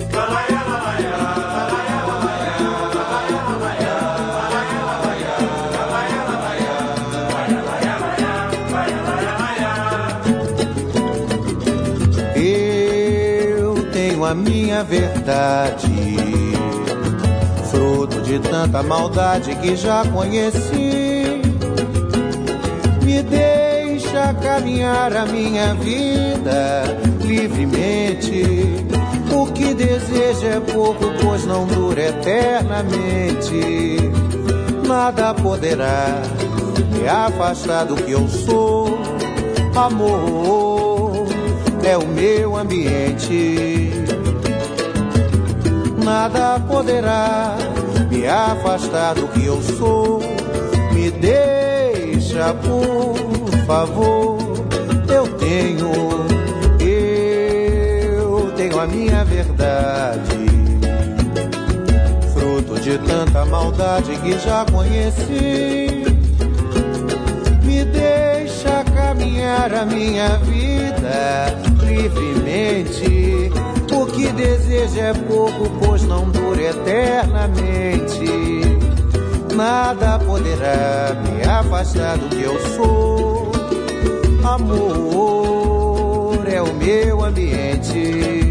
Speaker 6: Eu tenho a minha verdade, fruto de tanta maldade que já conheci. Me deixa caminhar a minha vida livremente. O que desejo é pouco, pois não dura eternamente. Nada poderá me afastar do que eu sou. Amor é o meu ambiente. Nada poderá me afastar do que eu sou. Me deixa, por favor. Eu tenho, eu tenho a minha verdade, fruto de tanta maldade que já conheci. Me deixa caminhar a minha vida livremente. O que desejo é pouco, pois não dura eternamente. Nada poderá me afastar do que eu sou. Amor é o meu ambiente.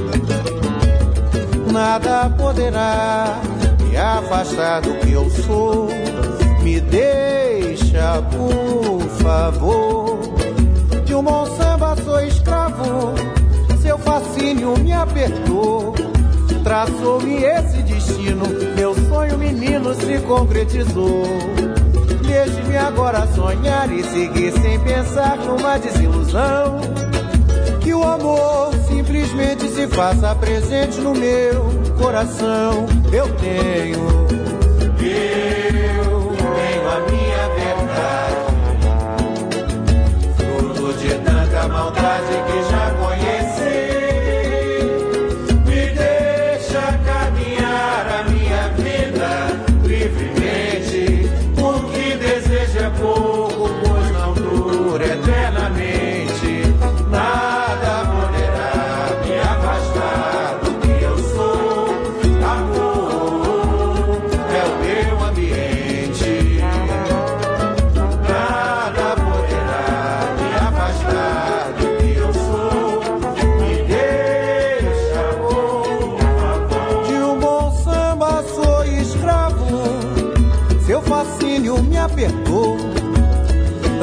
Speaker 6: Nada poderá me afastar do que eu sou. Me deixa, por favor. De um bom samba sou escravo, seu fascínio me apertou. Traçou-me esse destino, meu sonho menino se concretizou. Deixe-me agora sonhar e seguir sem pensar numa desilusão. Que o amor simplesmente se faça presente no meu coração. Eu tenho, eu tenho a minha verdade,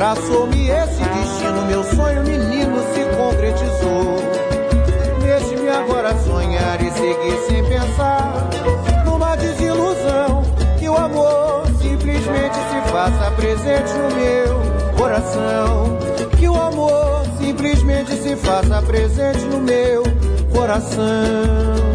Speaker 6: Traçou-me esse destino, meu sonho menino se concretizou. Deixe-me agora sonhar e seguir sem pensar numa desilusão, que o amor simplesmente se faça presente no meu coração. Que o amor simplesmente se faça presente no meu coração.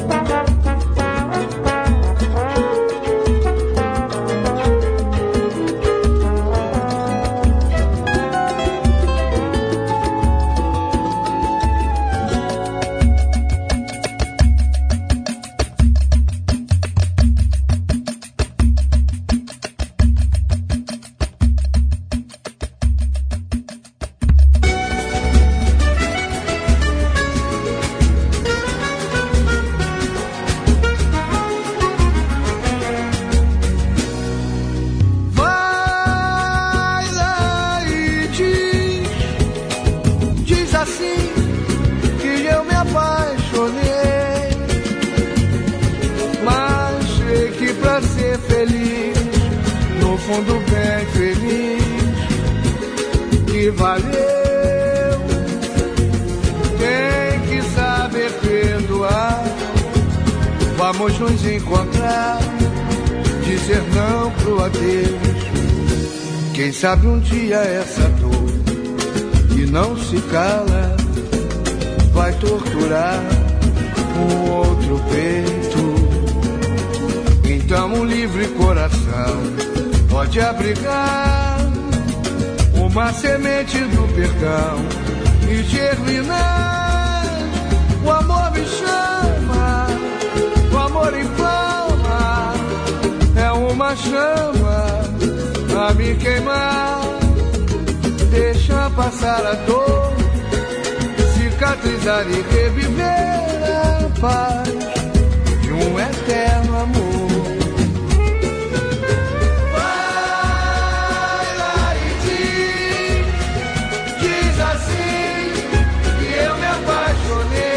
Speaker 1: Vamos nos encontrar, dizer não pro adeus. Quem sabe um dia essa dor que não se cala vai torturar um outro peito. Então um livre coração pode abrigar uma semente do perdão e germinar. O amor me chama, o amor inflama, é uma chama a me queimar. Deixa passar a dor, cicatrizar e reviver a paz de um eterno amor. Vai lá e diz, diz assim que eu me apaixonei.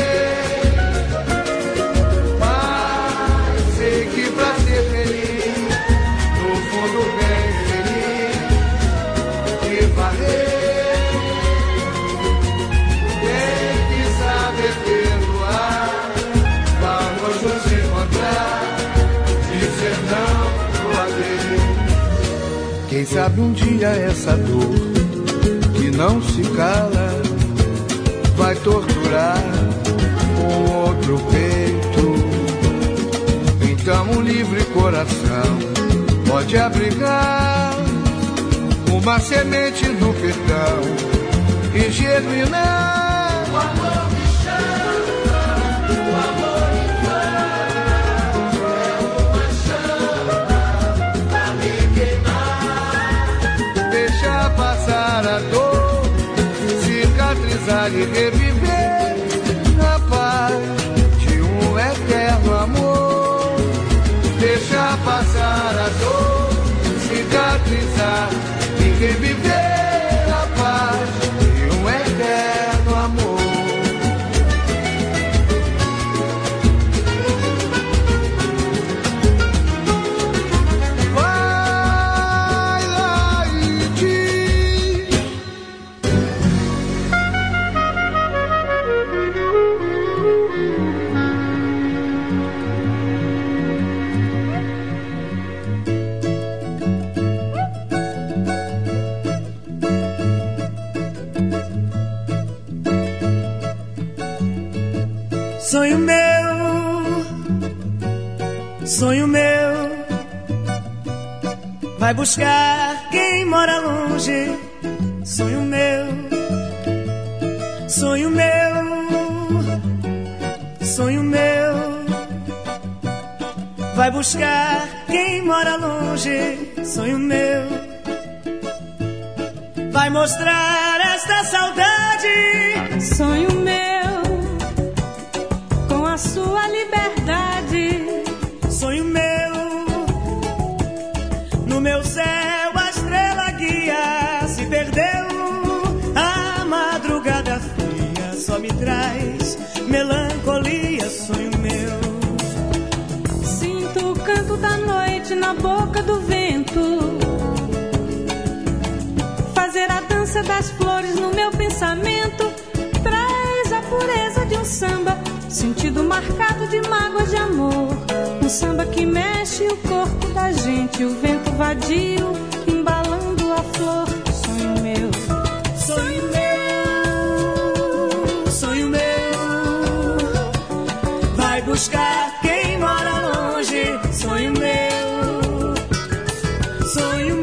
Speaker 1: Quem sabe um dia essa dor que não se cala vai torturar um outro peito. Então um livre coração pode abrigar uma semente do perdão e germinar. O amor me chama, o amor me inflama, é uma chama pra me queimar. Deixa passar a dor, cicatrizar e reviver a paz de um eterno amor. Deixa passar a dor, cicatrizar e reviver a paz de um eterno amor. Vai lá e diz.
Speaker 9: Sonho meu, sonho meu, vai buscar quem mora longe. Sonho meu, sonho meu, sonho meu, vai buscar quem mora longe. Sonho meu, vai mostrar esta saudade.
Speaker 13: Sonho meu, a sua liberdade.
Speaker 9: Sonho meu, no meu céu a estrela guia se perdeu. A madrugada fria só me traz melancolia. Sonho meu,
Speaker 13: sinto o canto da noite na boca do vento fazer fragrância das flores no meu pensamento traz a pureza de um samba, sentido marcado de mágoas de amor. Um samba que mexe o corpo da gente, o vento vadio embalando a flor. Sonho meu, sonho meu, sonho meu, vai buscar quem mora longe. Sonho meu, sonho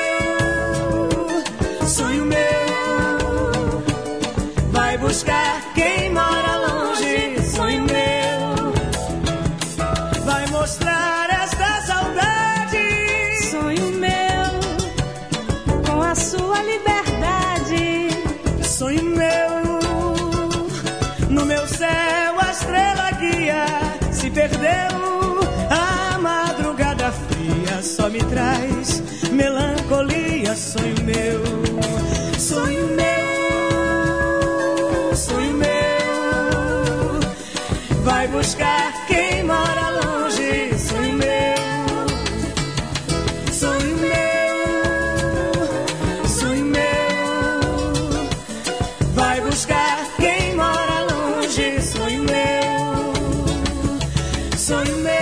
Speaker 13: meu, sonho meu, vai buscar quem mora longe. Sonho meu, vai mostrar esta saudade. Sonho meu, com a sua liberdade. Sonho meu, no meu céu a estrela guia se perdeu. A madrugada fria só me traz melancolia. Sonho meu, sonho meu, sonho meu, vai buscar quem mora longe. Sonho meu, sonho meu, sonho meu, vai buscar quem mora longe. Sonho meu, sonho meu,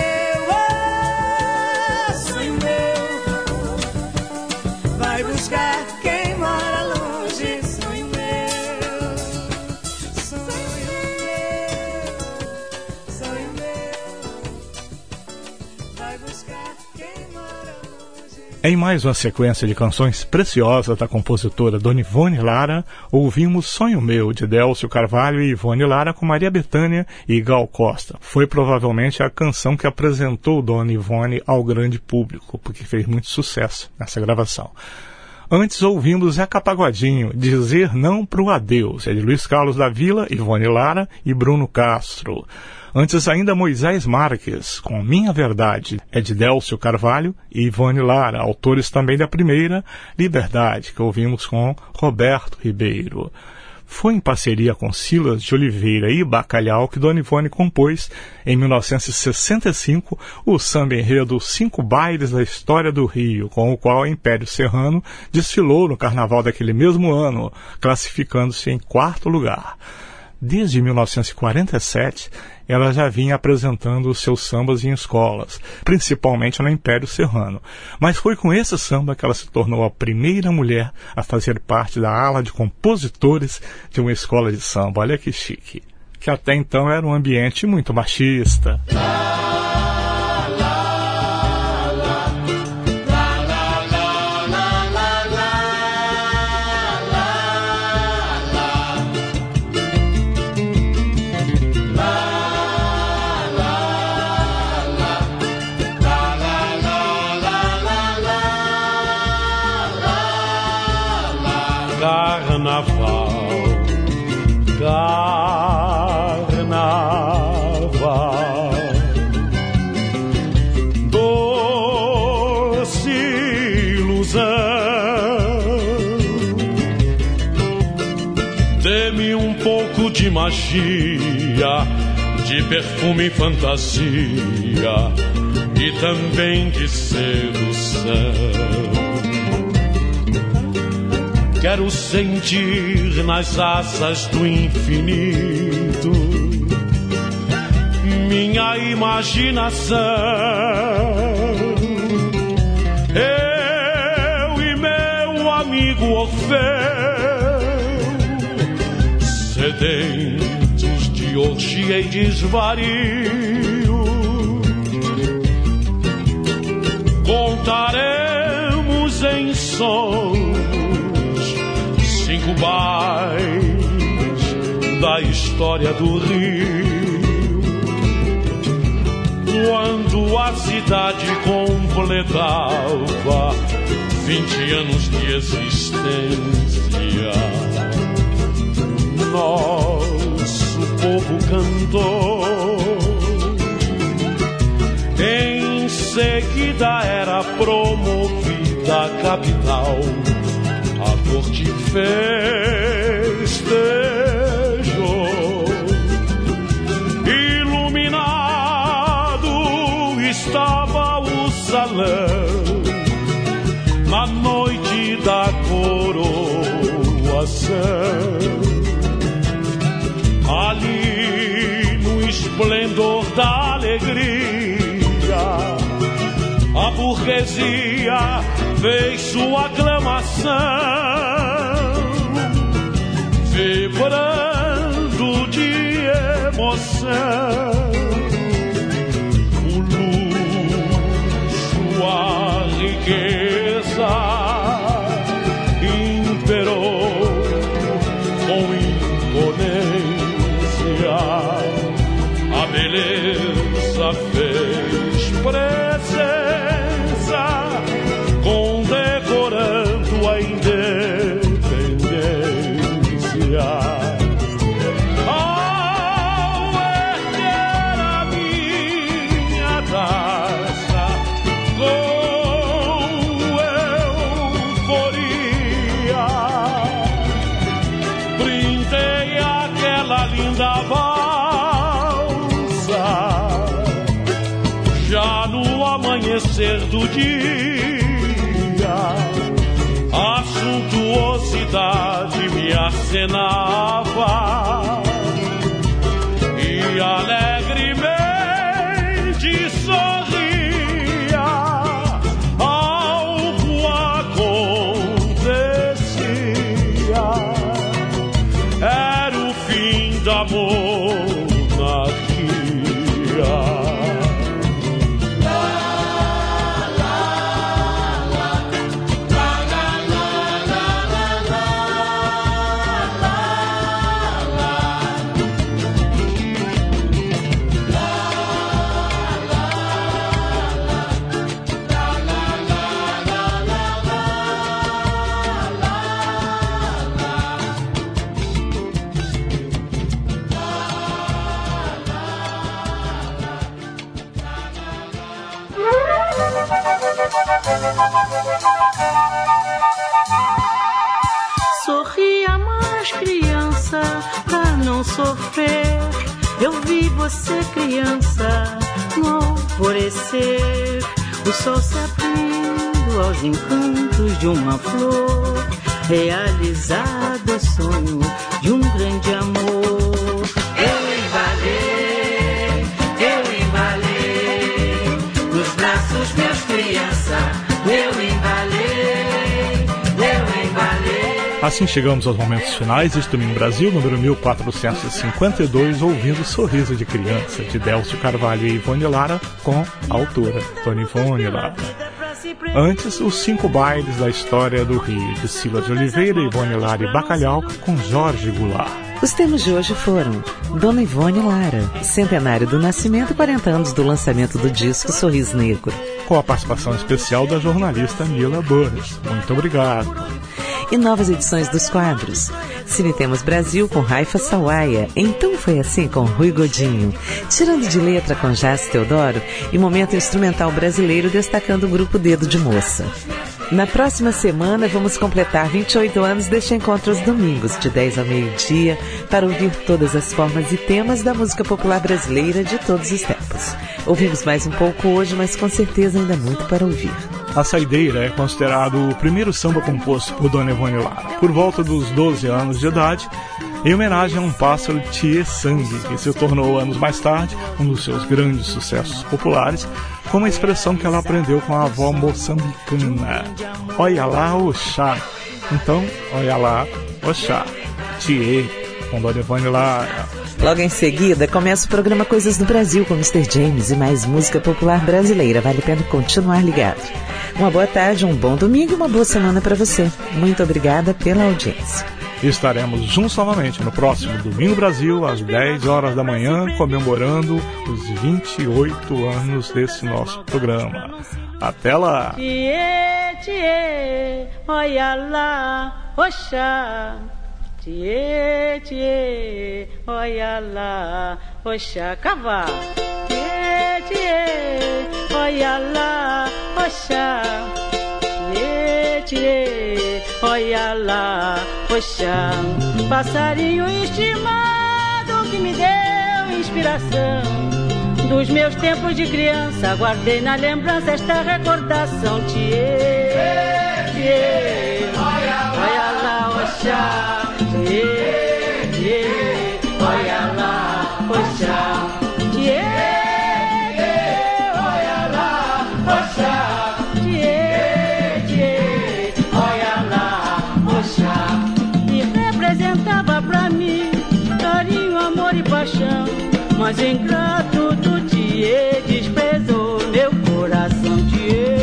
Speaker 13: oh, sonho meu, vai buscar quem mora longe. Sonho meu, sonho meu, sonho meu, vai buscar quem mora longe.
Speaker 3: Em mais uma sequência de canções preciosas da compositora Dona Ivone Lara, ouvimos Sonho Meu, de Délcio Carvalho e Ivone Lara, com Maria Bethânia e Gal Costa. Foi provavelmente a canção que apresentou Dona Ivone ao grande público, porque fez muito sucesso nessa gravação. Antes ouvimos Zeca Pagodinho, Dizer Não Pro Adeus, é de Luiz Carlos da Vila, Ivone Lara e Bruno Castro. Antes ainda Moisés Marques, com Minha Verdade, é de Délcio Carvalho e Ivone Lara, autores também da primeira, Liberdade, que ouvimos com Roberto Ribeiro. Foi em parceria com Silas de Oliveira e Bacalhau que Dona Ivone compôs, em mil novecentos e sessenta e cinco, o samba enredo Cinco Bailes da História do Rio, com o qual o Império Serrano desfilou no carnaval daquele mesmo ano, classificando-se em quarto lugar. Desde mil novecentos e quarenta e sete, ela já vinha apresentando os seus sambas em escolas, principalmente no Império Serrano. Mas foi com esse samba que ela se tornou a primeira mulher a fazer parte da ala de compositores de uma escola de samba. Olha que chique. Que até então era um ambiente muito machista.
Speaker 8: Carnaval, carnaval, doce ilusão, dê-me um pouco de magia, de perfume e fantasia, e também de sedução. Quero sentir nas asas do infinito minha imaginação. Eu e meu amigo Orfeu, sedentes de orgia e desvario, contaremos em sons cinco bailes da história do Rio. Quando a cidade completava vinte anos de existência, nosso povo cantou. Em seguida era promovida a capital, a corte festejou. Iluminado estava o salão na noite da coroa Ali no esplendor da alegria, a burguesia fez sua aclamação, vibrando de emoção. O luxo, a riqueza imperou com imponência, a beleza fez presença, condecorando a independência. Ao erguer a minha taça com euforia, brindei aquela linda valsa, já no amanhecer do dia, a suntuosidade me acenava e alegremente sorria. Algo acontecia, era o fim da monarquia.
Speaker 13: Sorria mais, criança, pra não sofrer. Eu vi você, criança, no alvorecer, o sol se abrindo aos encantos de uma flor, realizado o sonho de um grande amor. Eu embalei, eu embalei, nos braços meus, criança, eu embalei, eu embalei.
Speaker 3: Assim chegamos aos momentos finais deste Domingo Brasil, número mil quatrocentos e cinquenta e dois, ouvindo Sorriso de Criança, de Délcio Carvalho e Ivone Lara, com a autora, Dona Ivone Lara. Antes, os cinco bailes da história do Rio, de Cila de Oliveira, Ivone Lara e Bacalhau, com Jorge Goulart.
Speaker 2: Os temas de hoje foram Dona Ivone Lara, centenário do nascimento e quarenta anos do lançamento do disco Sorriso Negro,
Speaker 3: com a participação especial da jornalista Mila Burris. Muito obrigado.
Speaker 2: E novas edições dos quadros. Cine Temas Brasil com Raifa Sawaia, Então Foi Assim com Rui Godinho, Tirando de Letra com Jazz Teodoro e Momento Instrumental Brasileiro destacando o grupo Dedo de Moça. Na próxima semana vamos completar vinte e oito anos deste encontro aos domingos, de dez ao meio-dia, para ouvir todas as formas e temas da música popular brasileira de todos os tempos. Ouvimos mais um pouco hoje, mas com certeza ainda muito para ouvir.
Speaker 3: A Saideira é considerado o primeiro samba composto por Dona Ivone Lara, por volta dos doze anos de idade, em homenagem a um pássaro Thier Sangue, que se tornou anos mais tarde um dos seus grandes sucessos populares, com uma expressão que ela aprendeu com a avó moçambicana. Olha lá, Oxá. Então, olha lá, Oxá. Thier, com Dona Ivone Lara.
Speaker 2: Logo em seguida, começa o programa Coisas do Brasil com mister James e mais música popular brasileira. Vale a pena continuar ligado. Uma boa tarde, um bom domingo e uma boa semana para você. Muito obrigada pela audiência.
Speaker 3: Estaremos juntos novamente no próximo Domingo Brasil, às dez horas da manhã, comemorando os vinte e oito anos desse nosso programa. Até lá!
Speaker 13: Tchê, tchê, olha lá, Oxá. Tchê, tchê, olha lá, Oxá, cavalo. Tchê, tchê, olha lá, Oxá. Tchê, tchê, olha lá, Oxá. Passarinho estimado que me deu inspiração dos meus tempos de criança, guardei na lembrança esta recordação. Tchê, tchê, olha lá, Oxá.
Speaker 21: Tchê, tchê, olha lá, Oxá. Tchê, tchê, olha lá, Oxá. Tchê, tchê, olha lá, Oxá. E representava pra mim carinho, amor e paixão. Mas ingrato do Tchê desprezou meu coração. Tchê,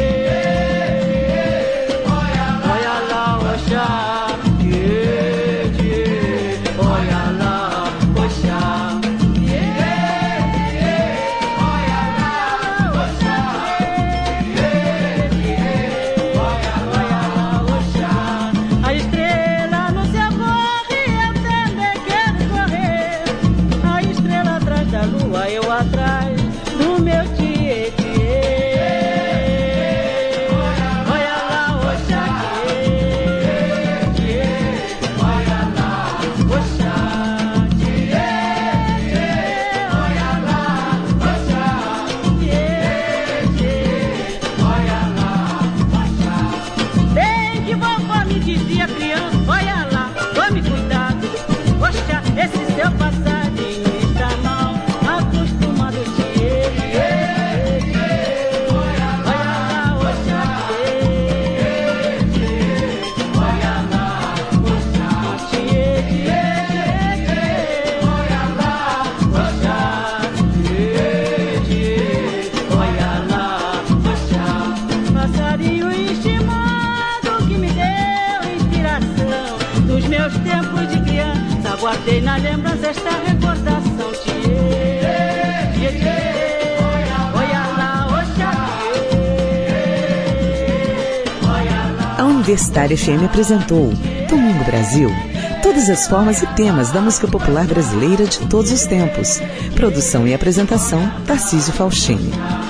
Speaker 21: olha lá, Oxá. Tchê, tchê, olha lá, Oxá. Tchê, tchê, olha lá, Oxá. Tchê, tchê, olha lá, Oxá. A estrela no céu corre, eu também quero correr. A estrela atrás da lua, eu atrás do meu Tchê, Tchê. Olha lá, Oxá. Tchê, tchê, olha lá, Oxá. Tchê, tchê, olha lá, Oxá. Tchê, tchê, olha lá, Oxá. Bem que vovó me dizia, criança, olha lá, tome cuidado. Oxá, esse seu passarinho está mal acostumado. Tchê, tchê, tchê, olha lá, Oxá. Tchê, tchê, olha lá, Oxá. Tchê, tchê, tchê, olha lá, Oxá. Tchê, tchê, olha lá, Oxá. Passarinho estimado que me deu inspiração dos meus tempos de criança, guardei na lembrança esta recordação. Tchê, tchê, tchê, olha lá, Oxá. Tchê, olha lá.
Speaker 2: A Universitária F M apresentou Domingo Brasil. Todas as formas e temas da música popular brasileira de todos os tempos. Produção e apresentação, Tarcísio Faustini.